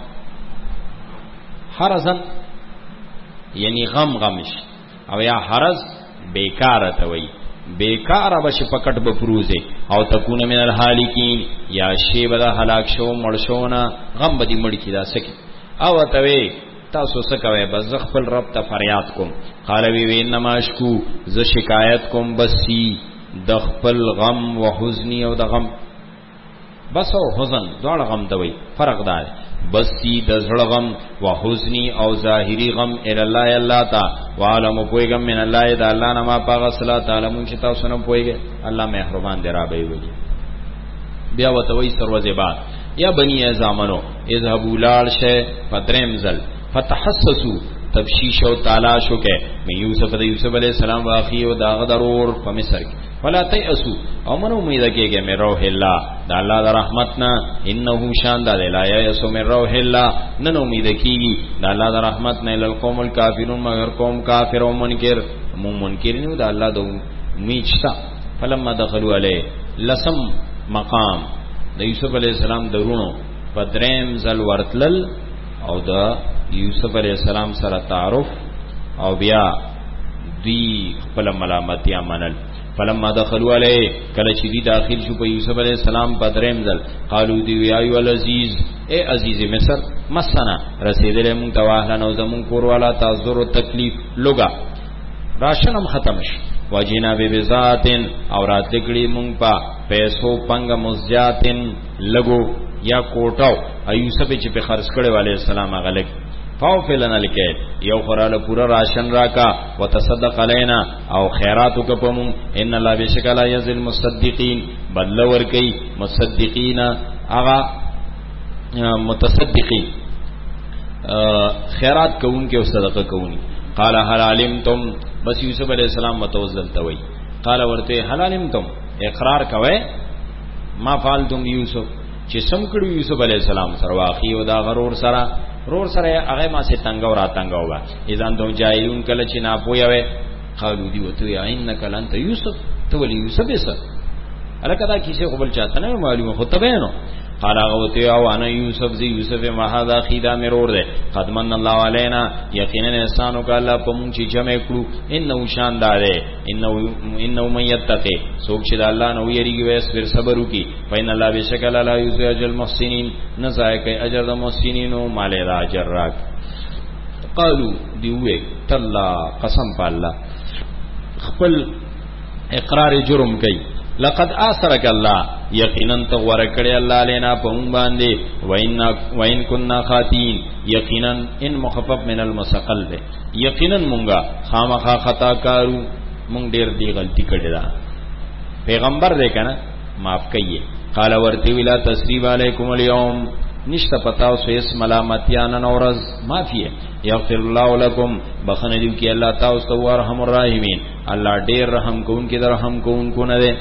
حرزن یعنی غمش او یا حرز بیکار ته وای بیکار بش پکټ بپروزه او تکونه من الحالکین یا شی بدا هلاک شو مړ شو نه غم بدی مړ کی دا سکی او توی تاسو سکوي بس خپل رب ته فریاد کوم، قال وی انما اشکو ز شکایت کوم بسی د خپل غم و حزنی او د غم، بس او حزن دواړه غم دوی فرق دار، بسی د زړه غم و حزنی او ظاهری غم ال الله الله تا وعلم پویګم من الله د الله نه ما پاغه صلات تعالی چې تاسو نه پویګه الله مهربان دی را به وي بیا وتوي سروزه بعد یا بنی زامنو اذهبوا لال شه فدرمزل فتحسسوا تفشیش او تلاش وکي من یوسف علیہ السلام واخی او داغه ضرور په مصر کې ولا تیاسو او منو امید کېږي مې روح الله د الله د رحمتنا انه شان د لا یاسو مې روح الله نن امید کېږي د الله د رحمتنا ال القوم الکافرون مگر قوم کافر او منکر منکرین د الله د امید شتا فلما دخلوا علیه لسم مقام د یوسف علیہ السلام درونو پدریم زل ورتلل او د یوسف علیہ السلام سره تعارف او بیا دی خپل ملامتیا منل، فلما دخلوا علیه کله چې دی داخل شو په یوسف علیہ السلام پدریم زل قالو دی یا ایو العزیز اے عزیز مصر مسنا رسیدل مون تواهلا نو زمون کور والا تعذر تکلیف لوگا راشنم ختمش وجینا بذاتن او راتګړي مونږ په پیسو پنګ مزجاتن لګو یا کوټاو ایوسف چې په خرج کړي والے السلام غلق فاو فلن الکیل یو خراله پورا راشن راکا وتصدق علینا او خیراتو کپم ان الله بشکل یذل مصدقین بدل ور کوي مصدقین اغا متصدقین خیرات کوونکې او صدقه کوونکې قال هل علمتم بس یوسف علیہ السلام متوزل توي قال ورته هل علمتم اقرار کوي ما فعلتم یوسف چې سم کړو یوسف علیہ السلام سره واخی او دا غرور سره هغه ما سي تنگو را تنگو با اذن دو جایون کله چې نا پویاوي قالو دی وته یا انک لنت یوسف تو ولي یوسف ایسا الکدا کیسه قبل چاته نه معلومه خو تبینو قال غوته او انا یوسف زی یوسف ما هذا خیدا مرور ده قد من الله علینا یقینا احسانو ک الله په مونږ چې جمع کړو انه شاندار انه من یتقی سوک چې الله نو یریږي ویس پر صبر وکي فین الله بشکل لا یذ اجر المحسنین نزای کوي اجر د محسنین او مال را اجر راک قالو دیوه تلا قسم په الله خپل اقرار جرم کوي لقد آثرك الله یقینا تغور کړي الله لینا په مون باندې وین كنا خاطین یقینا ان مخفف من المثقل ده یقینا مونږه خامخا خطا کارو مونږ ډیر دی غلطی کړي دا پیغمبر دې کنه معاف کړي قال ورتی ویلا تسریب علیکم اليوم نشتا پتاو سو اس ملامتیانا نورز مافیه یغفر اللہ لکم بخن دیو کی اللہ تاوستو ارحم الراحمین اللہ دیر رحم کون کی در رحم کون کو ندے.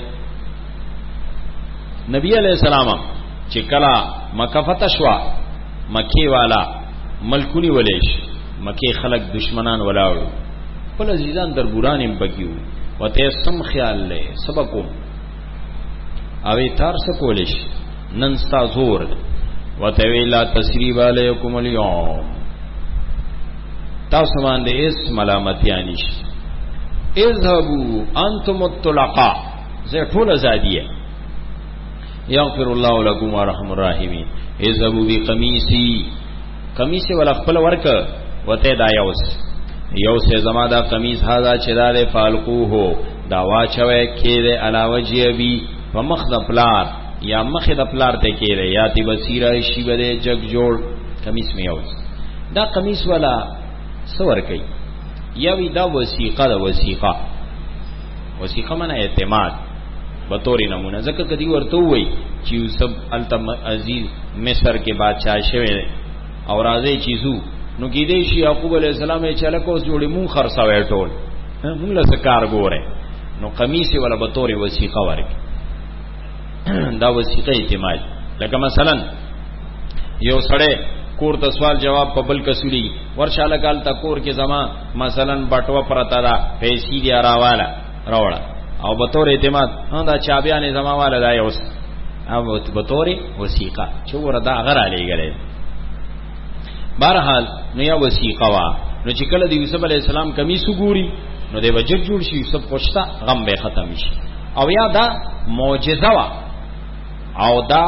نبی علیہ السلام چکلا مکہ فتح شوا مکی والا ملکونی ولیش مکی خلق دشمنان ولاړو پل عزیزان در بورانیم پکیو و تیستم خیال لے سبکو اوی تار سکولش ننستا زور و تویلا تسریب علیکم اليوم تاسو باندې اس ملامتیانیش اذهبوا انتم الطلقاء زه ټول ازادیه یغفر الله لكم ورحم الراحمین اذهبوا بقمیصی قمیص ول خپل ورک وته دا یوس زما دا قمیص هاذا چدار فالقوه دا واچوي کېده علاوه جیبی ومخ د پلار یا مخ د پلار ته کېده یا تی بصیره شی بده جگ جوړ قمیص می یوس دا قمیص والا سور کوي یا وی دا وثیقه من اعتماد بطور نمونه ځکه کدی ورته وای چې یوسف التم عزیز مصر کې بادشاہ شوی او راځي چیزو نو کې دی شي یعقوب علیہ السلام یې چلکو جوړي مون خرڅاوي ټول مونږ له کار ګوره نو قمیص ولا بطور وثیقه ورک دا وثیقه اعتماد. لکه مثلا یو سړی کور ته سوال جواب په بل کسولی ورشاله کال تا کور کې زما مثلا بټوا پرتا دا پیسې دی راوړه او بطور اعتماد دا چابیانې زما والا دا یوس او بطور وثیقه چې وردا غره لګره. بهرحال نو یا وثیقه وا نو چې کله د یوسف علی السلام قمیص ګوري نو دی وجد جوړ شي یوسف پښتا غم به ختم شي. او یا دا معجزه وا او دا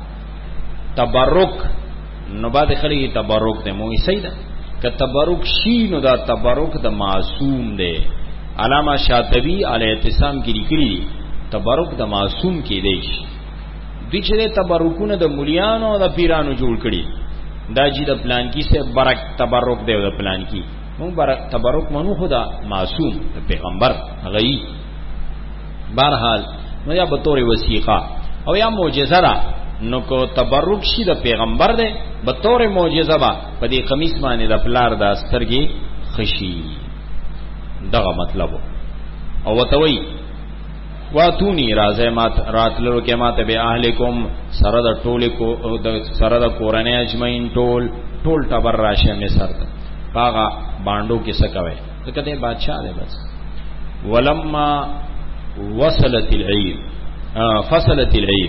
تبرک نو بعد خلی تبرک دے موی سیدہ کہ تبرک شی نو دا تبرک دا معصوم دے. علامہ شاطبی علیہ اعتصام کی لکلی تبرک دا معصوم کی دیش دوی چرے تبرکون دا مولیانو دا پیرانو جوړ کړي دا جی دا پلان کی سے برک تبرک دے دا پلان کی مون تبرک منو خدا معصوم دا پیغمبر غی. بہرحال نو یا بطور وثیقہ او یا معجزہ دا نو کو تبرک شي د پیغمبر دے بطور معجزه با په دې قمیص باندې د پلار د سترګې خشي دغه مطلب. او وتوي واتونی رازه مات راتلو کې ماته به اهلکم سره د ټوله کو د سره د قرانه اجمعین ټول تبر راشه مصر ته پاغه باندو کې سکوي ځکه دې بادشاہ دی بس. ولما وصلت العير فصلت العير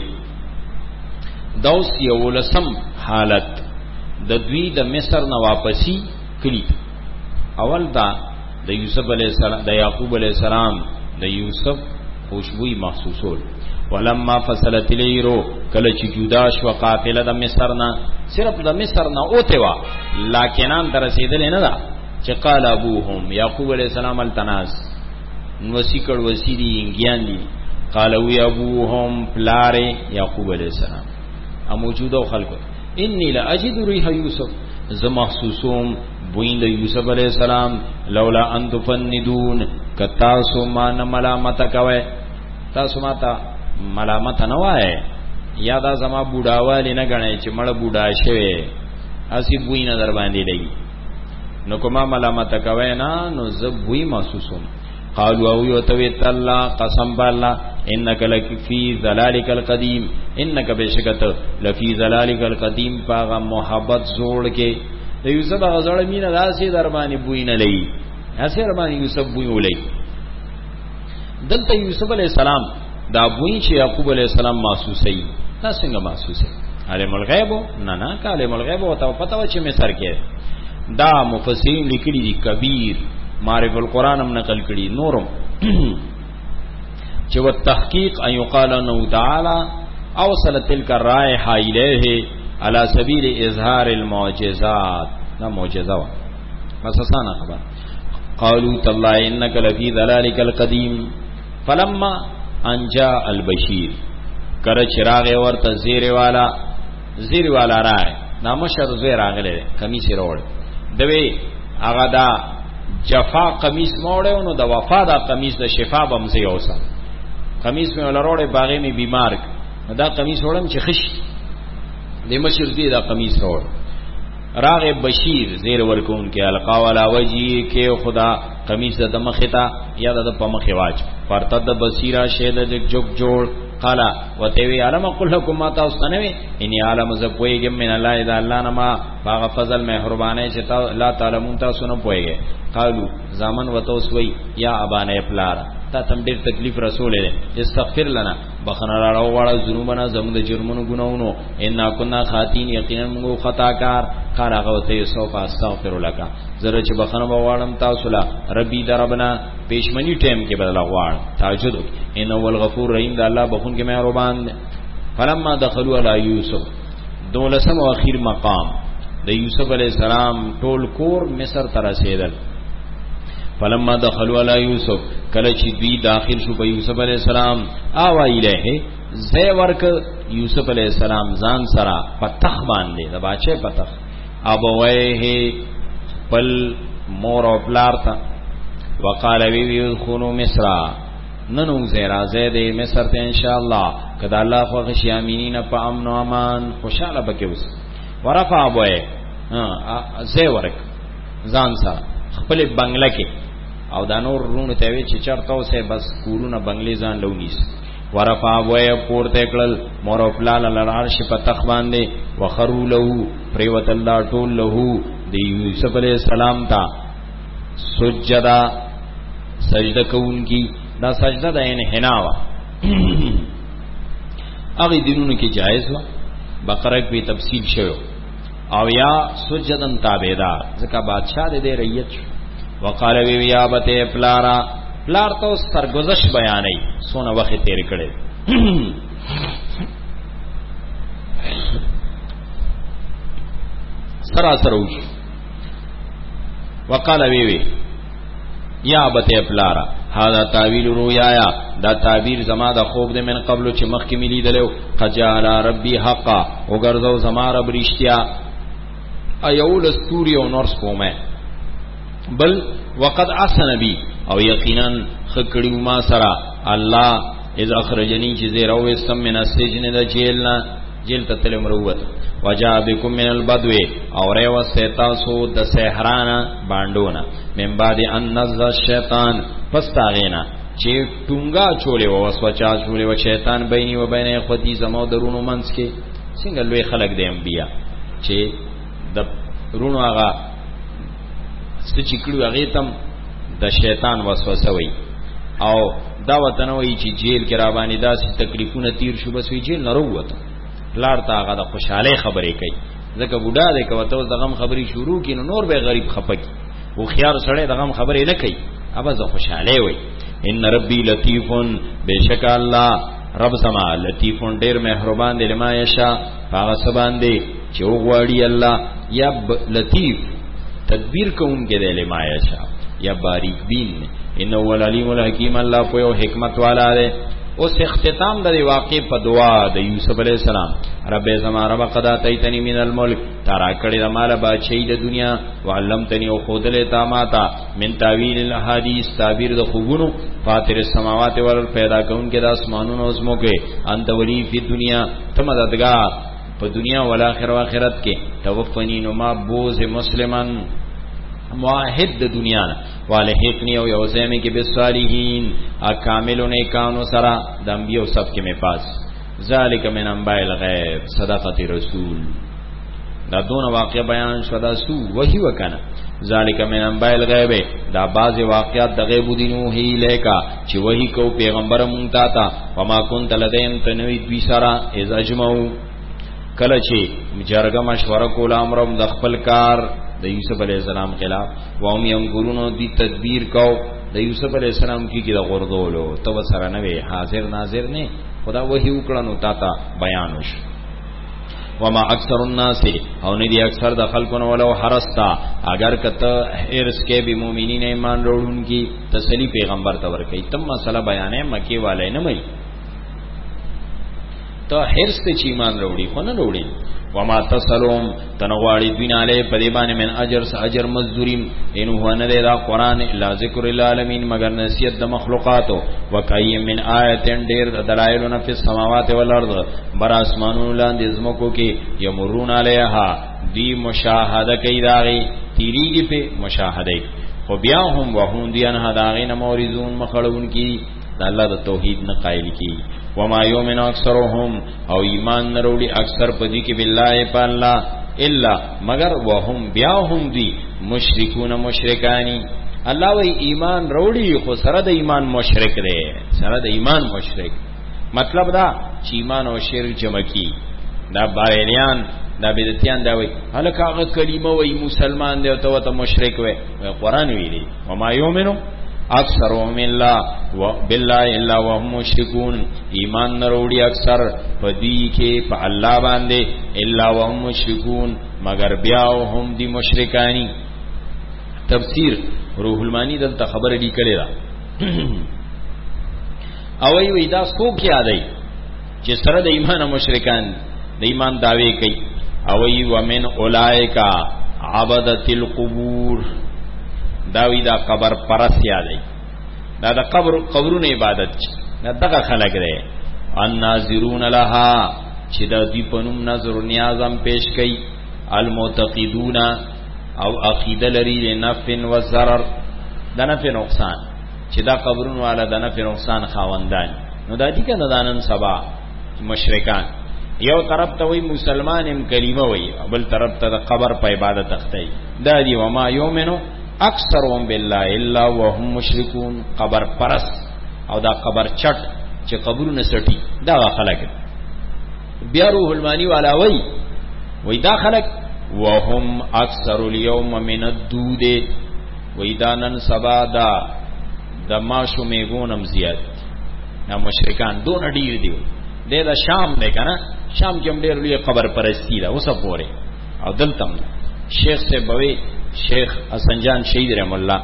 دوس یو لسم حالت د دوی د مصر نه واپسی کړي. اول دا د یوسف علیہ السلام د یعقوب علیہ السلام د یوسف خوشبوئی محسوسول. ولما فصلت الیرو کله چې جدا شو قافله د مصر نه صرف د مصر نه اوته وا لکنان تر رسیدل نه دا چې قال ابوهم یعقوب علیہ السلام التناس وسیکړ وسیدی انګیان دي قال وی ابوهم پلاره یعقوب علیہ السلام ا موجوده خلکو انی لا اجد ریح یوسف ز محسوسوم بویند یوسف علیہ السلام لولا ان تفندون کتاسو مان ملامت کوي تاسو ماته ملامت نه وای یا دا زما بوډاوالی نه غنئ چې مړ بوډا شوی اسی بوی نه در باندې لګي نو کومه ملامت کوي نه نو ز بوی محسوسوم. قالوا او یتوی تعالی قسم بالله انک لفی ذلالک القدیم انک بشکت لفی ذلالک القدیم پاغه محبت زوړ کې د یوسف غزړ مینه داسې دربانی بوی نه لئی اسې دربانی یوسف بوی ولئی. دلته یوسف علی السلام دا بوی چې یعقوب علی السلام محسوسي دا څنګه محسوسه علم الغیب نه کالم الغیب او ته پته و چې مصر کې دا مفسرین لیکلي دي کبیر معرف القرآن هم نقل کړي نورم چې والتحقیق ان يقال انه تعالى اوصل تلك الرائحه اليه على سبيل اظهار المعجزات. دا معجزه وا بس اسانه خبر. قالوا تالله انك لفي ذلالك القديم فلما ان جاء البشير کر چراغ ورته زیر والا راي نامشر زیر راغله کمیس روړ دوی هغه دا جفا قمیص موړو نو د وفا دا قمیص د شفا بمزي اوسه قمیص مې ولروړې باغې می بیمار دا قمیص وړم چې خش د مشر دی دا قمیص وړ راغ بشیر زیر ورکون کې القا ولا وجی کې خدا قمیص د مختا یا د پمخ واچ پرتد بصیرا شید جگ جوړ قال وتوی علم قل لكم ما تاسنوي اني عالم ز پويګم من الله اذا الله نما باغ فضل مهربانه چې لا تعلمون تاسو نه پويګه قالو زامن وتوسوي یا ابانه پلار تا تم ډیر تکلیف رسول دې استغفر لنا بخنا راو واړه ذنوبنا زموږ د جرمونو ګناونو ان كنا خاطین یقینا موږ خطاکار قال هغه ته سوف استغفر لك زره چې بخنه واړم تاسو لا ربي دربنا پېشمنی ټیم کې بدلا غواړ تهجد ان اول غفور رحیم د الله بخون کې مهربان فلما دخلوا على يوسف دولسم او اخیر مقام د یوسف علی السلام ټول کور مصر ته رسیدل فلما دخلوا على يوسف کله چې دوی داخل شو په یوسف علی السلام او الیه زې ورک یوسف علی السلام ځان سره پتخ باندې د باچه پتخ ابويه پل مور او پلارتا وقال وی خونو مصر ننو زیرا زید مصر ته ان شاء الله کدا الله خو خشیامینین په امن او امان خوشاله بکوس ورفع ابويه زې ورک ځان سره خپل بنگله کې او دا نور رونو ته وی چې چرته اوسه بس کورونه بنگلې ځان لونیس ورفع ابويه پورته کړل مور او پلال لرارش په تخ باندې وخروا له پریوت الله ټول له د یوسف علیہ السلام تا سجدا سجده کوونکی دا سجده د انحنا وا هغه دینونو کې جایز وا بقره کې تفصیل شوی او یا سجدن تابعدار ځکه بادشاہ دې رعیت وقاله وی یا بته پلارا پلار تو سرگذش بیانې سونه وخت تیر کړي سراسر وش وقاله وی یا بته پلارا هذا تعویل رؤیا دا تعبیر زما د خوب د من قبل چې مخ کې ملي دلو قجال ربي حقا وګرځو زما رب رښتیا ایول استوری او نور سپومه بل وقد احسن بي او یقینا خکړیو ما سرا الله اذ اخرجني چې زیرو اسم من السجن د جیل ته تل مروت وجا بكم من البدو او ریو سیتاسو د سحرانا باندونا من بعد ان نزل الشیطان پستاغینا چې ټونګه چولې و وسوچا چولې و شیطان بیني و بین اخوتی زمو درونو منس کې څنګه لوی خلق د انبیا چې د رونو هغه ستچکړو هغه تم د شیطان وسوسه وي او دا وطن وي چې جیل کې را باندې داسې تکلیفونه تیر شو بس وی جیل نه وروته لار تا هغه د خوشاله خبرې کوي ځکه بوډا دې کوته د غم خبرې شروع کین نور به غریب خپکی او خيار سره د غم خبرې نه کوي ابا زه خوشاله وي ان ربي لطيف بشک الله رب سما لطيف ډېر مهربان دی لما یشا هغه سبان دی چې وغواړي الله یا لطيف تدبیر کوونکی دی لما یشا یا باریک بین انه هو العلیم الحکیم الله په یو حکمت والا دی اوس اختتام د واقع په دعا د یوسف علی السلام رب زما رب قد اتیتنی من الملک ترا کړي د مال بادشاہي د دنیا وعلمتنی او خودله تاماتا من تعویل الاحاديث تعبیر د خوبونو فاطر السماوات والارض پیدا کونکي د اسمانونو او زمکه انت ولی فی دنیا ته مددگار په دنیا او آخرت کې توفنی نو ما بوز مسلمان موحد د دنیا والحقنی او یوزمی کې بالصالحین اکاملون کانو سرا د انبیو سب کې می پاس ذالک من انباء الغیب صدقت رسول دا دون واقع بیان شدا سو وحی وکنه ذالک من انباء الغیب دا بعض واقعات د غیب دینو هی لیکا چې وحی کو پیغمبر مونږ تا وما كنت لدیم تنوی دوی سرا اذ اجمعو کله چې جرګه مشوره کول امرم د خپل کار د یوسف علی السلام خلاف واوم ينګورونو دی تدبیر کو د یوسف علی السلام کی د غردولو تو سره نه وی حاضر ناظر نه خدا وحی وکړنو تا بیان وش وما اکثر الناس او نه دی اکثر د خلقونو ولو حرستا اگر کته ارس کې به مؤمنین ایمان وروړونکي تسلی پیغمبر ته ورکي تم مسله بیانې مکی والے نه مې ته هرڅ چې ایمان وروړي خو نه وروړي وما تسلم تنغواړي دیناله په دې باندې من اجر مزدوریم ان هو نه دا قران الا ذکر للعالمین مگر نصیحت د مخلوقاتو وکای من آیتن ډیر دلایلونه په سماوات او الارض بر اسمانونو لاندې زمکو کې یمرون علیها دی مشاهده کوي داغي تیریږي په مشاهده خو بیا هم وهم دی ان هداغین مورزون مخړون کی د الله د توحید نه قائل کی وما یؤمن اکثرهم او ایمان نروړي اکثر پدې کې بالله په الله الا مگر وهم بیا هم دی مشرکون مشرکانی الله وی ایمان وروړي خو سره د ایمان مشرک دی سره د ایمان مشرک مطلب دا چې ایمان او شرک جمع کی دا باریان دا بدعتيان دا وی هلکه هغه کلمه وی مسلمان دی او ته مشرک وی قرآن ویلی وما یؤمن اکثرهم بالله الا وهم مشركون ایمان نروړي اکثر پدې کې په الله باندې الا وهم مشركون مگر بیا هم دي مشرکانی تفسیر روح المانی دلته خبر دی کړی دا او وی دا څوک یادای چې سره د ایمان مشرکان د ایمان داوی کوي او وی ومن اولائکا عبدت القبور داوی دا قبر پرست یادای دا د قبرونو عبادت دا دغه خلق دی ان ناظرون لها چې د دې پنوم نظر نیازم پیش کوي المعتقدون او عقیده لري لنفع و ضرر د نفع نقصان چې دا قبرونو والا د نفع نقصان خاوندان نو دا دي کنه دانن سبا مشرکان یو طرف ته وی مسلمان هم کلمه وی بل طرف ته د قبر په عبادت اخته دا دی وما یؤمنو اکثرهم بالله الا وهم مشركون قبر پرس او دا قبر چټ چې قبرونه سټي دا خلک بیا روح المانی والا وی دا خلک وهم اکثر اليوم من الدود وی دانن سبا دا د ماشو میګونم زیات نا مشرکان دون ډیر دی د شام دی کنه شام کې هم ډیر لوی قبر پرستی دا اوسه پوره او دلتم شیخ سے بوي شیخ حسن جان شهید رحم الله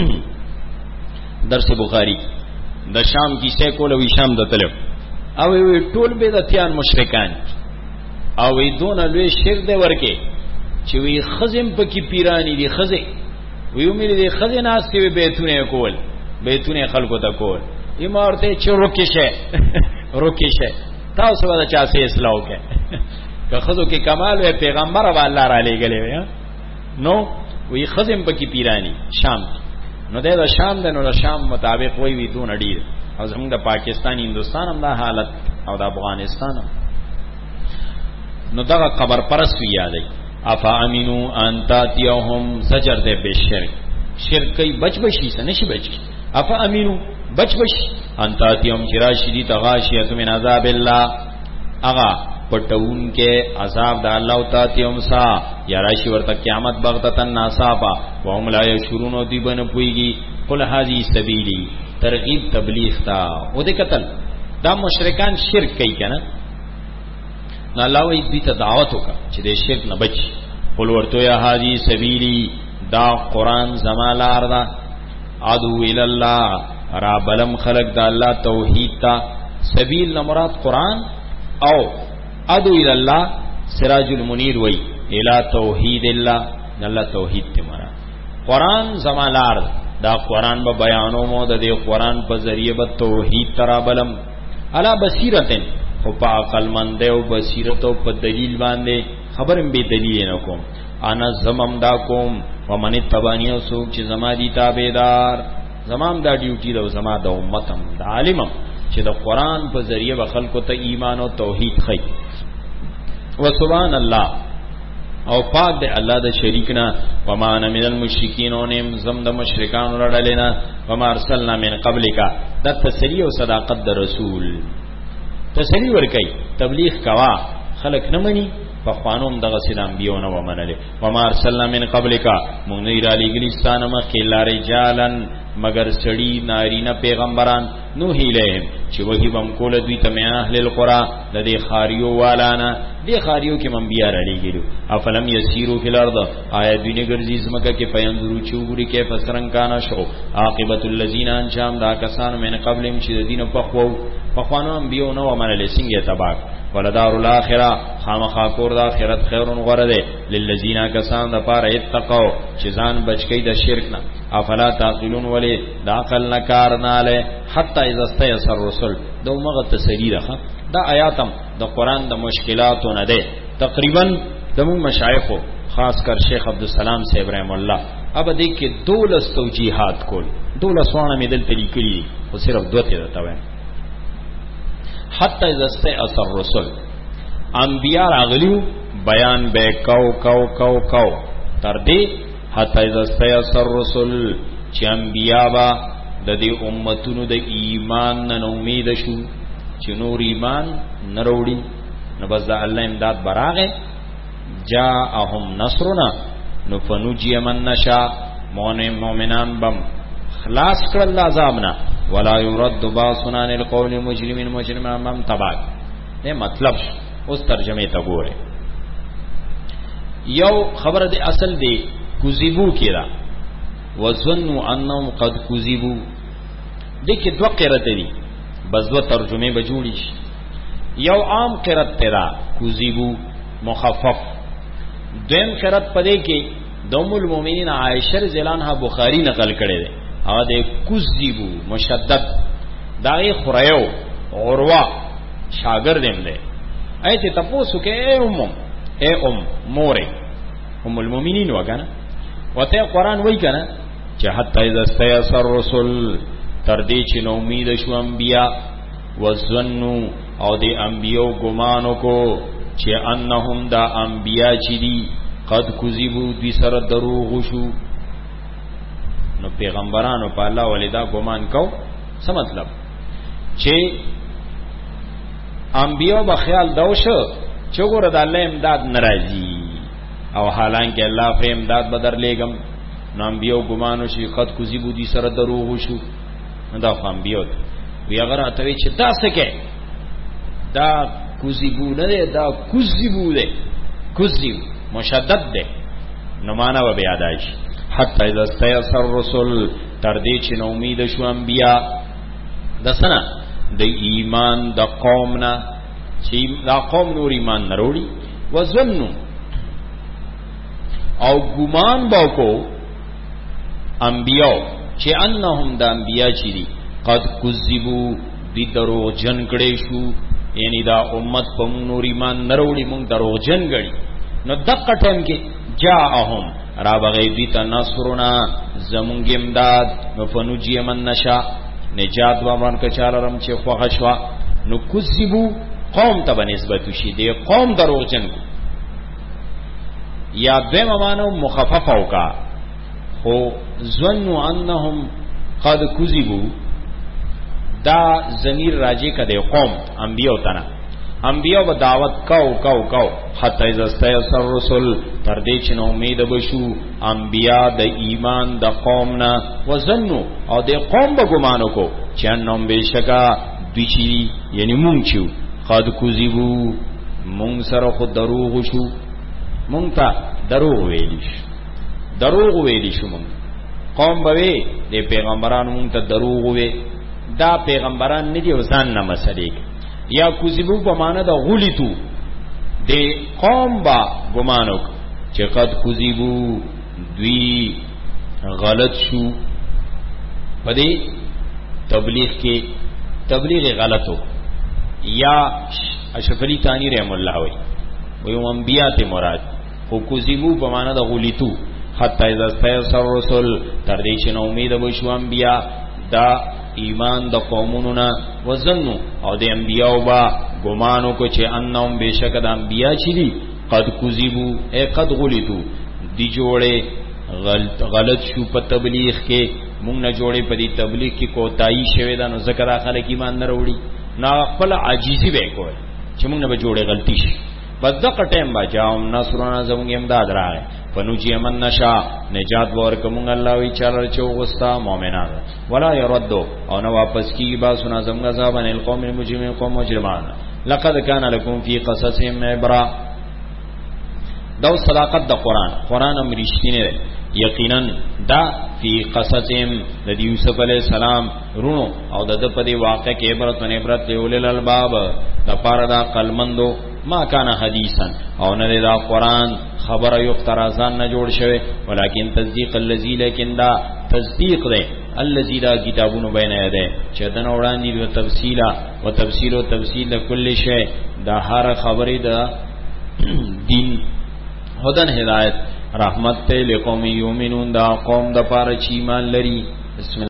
درس بخاری د شام کیسه کول وی شام د طلب او وی ټول به د تیان مشرکان او وی دون لوی شرک دی ورکه چې وی خزم پکې پیرانی دي خزه وی امید دي خزه ناس کې بیتونه کول بیتونه خلکو ته کول امارته چې روکشه تاسو ودا چا سه اصلاح وکړه که خزو کې کمال وي پیغمبر او الله را لېګلې وي نو وی خزم پکې پیرانی شام نو د شام د نو شام مطابق وی دون ډیر او زموږ د پاکستان هندستان هم دا حالت او د افغانستان نو دا قبر پرست یادای افا امینو ان تاتیهم زجر ده بشرک شرکی بچبشی سنشی بچی افا امینو بچبشی ان تاتیهم چراشدی تغاشیت من عذاب الله اغا پټون کې عذاب د الله او تاتیهم سا یا راشي ورته قیامت بغتتن ناصابا وهم لا یشورون دی بن پویږي قل هذه سبیلی ترغیب تبلیغ تا او دې قتل دا مشرکان شرک کوي کنه نو الله وی دې ته دعوت وکړه چې دې شرک نه بچ قل ورته یا هذه سبیلی دا قران زمالار دا ادو الی الله را بلم خلق دا الله توحید تا سبیل نہ مراد قران او ادو الی الله سراج المنیر وی الی توحید الله الله توحید ته مراد قران زمالار دا قران به بیانو مو د دې قران په ذریعہ به توحید ترا بلم الا بصیرتن او په عقل مند او بصیرت او په دلیل باندې خبرم به دلیل نه کوم انا زمم دا کوم ومن تبانیو سوق چې زما دي تابعدار زمام دا ډیوټي دا زما د امتم د عالمم چې د قران په ذریعہ به خلکو ته ایمان او توحید خي وسبحان الله او پاک دے اللہ دا شریکنا وما انا من المشرکین ونم زم دا مشرکان لڑلینا وما ارسلنا من قبلکا دا تسلی و صداقت دا رسول تسلی ورکی تبلیغ کوا خلق نمانی فخوانوم دا غسل انبیون ومنلی وما ارسلنا من قبلکا مغنیر علی گلستان مخیلا رجالا مگر سڑی نارینا پیغمبران نوحی لهم چې وحی بم کول دوی ته من اهل القرى د دې خاریو والانا دې خاریو کې منبیا را لګیلو افلم یسیرو فی الارض آیا دوی نه ګرځي زمکه کې پیندرو چوغړي کې فسرن کانا شو عاقبت الذین انشام دا کسان من قبلم چې د دین په خوانو انبیو نو عمل لسنګ تباک ولدار الاخره خامخا کور د اخرت خیرون غره ده للذین کسان د پاره اتقوا چې ځان بچی د شرک نه افلا تعقلون ولی د عقل نه کار نه له حتی اذا استيسر الرسل دومغه تسلی ده دا آیاتم د قران د مشکلاتو نه ده تقریبا دمو مشایخو خاص کر شیخ عبدالسلام سے ابراہیم اللہ اب دیکھیں 12 توجیحات کول 12 وانه مې دلته لیکلي او صرف دوه ته راوي حتی اذا استيسر الرسل انبیاء راغلیو بیان به کو تر دې حتی اذا استيسر الرسل چې انبیاء با د دې امتونو د ایمان نه امید شو چې نور ایمان نه وروړي نو بس د الله امداد براغه جاءهم نصرنا نفنجي من نشاء مؤمنان بم خلاص کړل عذابنا ولا يرد باسنا عن القول مجرمين بم تبع یہ مطلب اوس ترجمه ته ګوره یو خبر دی اصل دی کذبو کیرا وظنوا انهم قد كذبوا دغه دوه قرات دي بس دوه ترجمه به جوړی یو عام قرات تیرا کذبو مخفف دویم قرات پدې کې دوم المؤمنین عائشہ رضی الله عنها بخاری نقل کړي دي او د کذبو مشدد دای خریو عروه شاګرد هم دی ایته تاسو کې اے موره هم المؤمنین وکنه وته قران وای کنه چې حتی اذا استيسر الرسل تر دې چې نو امید شو انبیا وظنوا او د انبیو ګمانو کو چې انهم دا انبیا چې دي قد کذبوا دي سره دروغ شو نو پیغمبرانو په الله ولیدا ګمان کو څه مطلب چې انبیو په خیال دوشه چې ګوره د الله امداد ناراضي او حالانکه الله په امداد بدر لګم نو انبیو ګمانو شي قد کذبوا دي سره دروغ شو دا انبیو وی اگر اتوی چې تاسو کې دا کذبو نه دا کذبو ده کذب مشدد ده نو معنا و بیا دایش حتی اذا استيسر الرسل تر دې چې نو امید شو انبیا د سنا د ایمان د قومنا چې دا قوم نور ایمان نه وروړي وظنوا او ګمان باکو انبیا چې انهم د انبیا چې دي قد کذبوا دي درو جن کړي شو یعنی دا امت په نور ایمان نه وروړي مونږ درو جن غړي نو دغه ټیم کې جاءهم را بغي دي تنصرنا زمونږ امداد نو فنجي من نشا نجات وامن که چالرم چې خوښ شوا نو کذبو قوم ته بنسبت شي دی قوم دروغجن کو یا دیم مانو مخفف او کا خو ظنوا انهم قد کذبوا دا ضمیر راجی کده قوم انبیاء تنا انبیاء و دعوت کو حتی اذا استيسر الرسل تر دې چې نو امید بشو انبیاء د ایمان د قومنا وظنوا او د قوم به ګمانو کو چې انهم بشکا دوی یعنی مونږ چې قد کذبوا مونږ سره خو دروغ شو مونږ ته دروغ ویلی شو مونږ قوم به د پیغمبرانو مونږ ته دروغ وی دا پیغمبران ندی او ځان نه مسلې یا کذبو په معنا د غولیتو د قوم با ګمانو چې قد کذبو دوی غلط شو پدې تبلیغ کې تبلیغ غلطو یا اشرف علی تانی رحم الله وی انبیاء ته مراد او کذبو په معنا د غولیتو حتی اذا استيسر الرسل تر دې چې نو امید وشو انبیاء دا ایمان د قومونو نه وزنو او د انبیاء با ګمانو کو چې انهم بشک د انبیاء چې دي قد کذبوا اي قد غلطوا دی جوړه غلط شو په تبلیغ کې مونږ نه جوړه په دې تبلیغ کې کوتاهی شوه دا نو ذکر اخره کې ایمان نه وروړي نا خپل عاجزي به کوي چې مونږ نه به جوړه غلطي شي بس دغه ټیم با جاءهم نصرنا زموږ امداد راغی فنجي من نشا نجات ورکوم الله وی چالر چوغستا مؤمنان ولا يرد او نو واپس کی با سنا زمغ عذابن القوم المجرمين قوم مجرمان لقد كان لكم في قصصهم عبره دا صداقت د قرآن هم رښتینی دی یقینا دا فی قصصهم د یوسف علیہ السلام رونو او د په دې واقع کې عبرت لولل الباب د پاره دا قلمندو ما کان حدیثا او نه دا قرآن خبر یو افترازان نه جوړ شوی ولکن تصدیق الذی لیکن دا تصدیق دی الذی دا کتابونو بین یده چې دنه وړاندې د تفصیل کل شی دا هر خبرې دا دین هدن هدایت رحمت ته لقوم یؤمنون دا قوم د پاره چې ایمان لري. بسم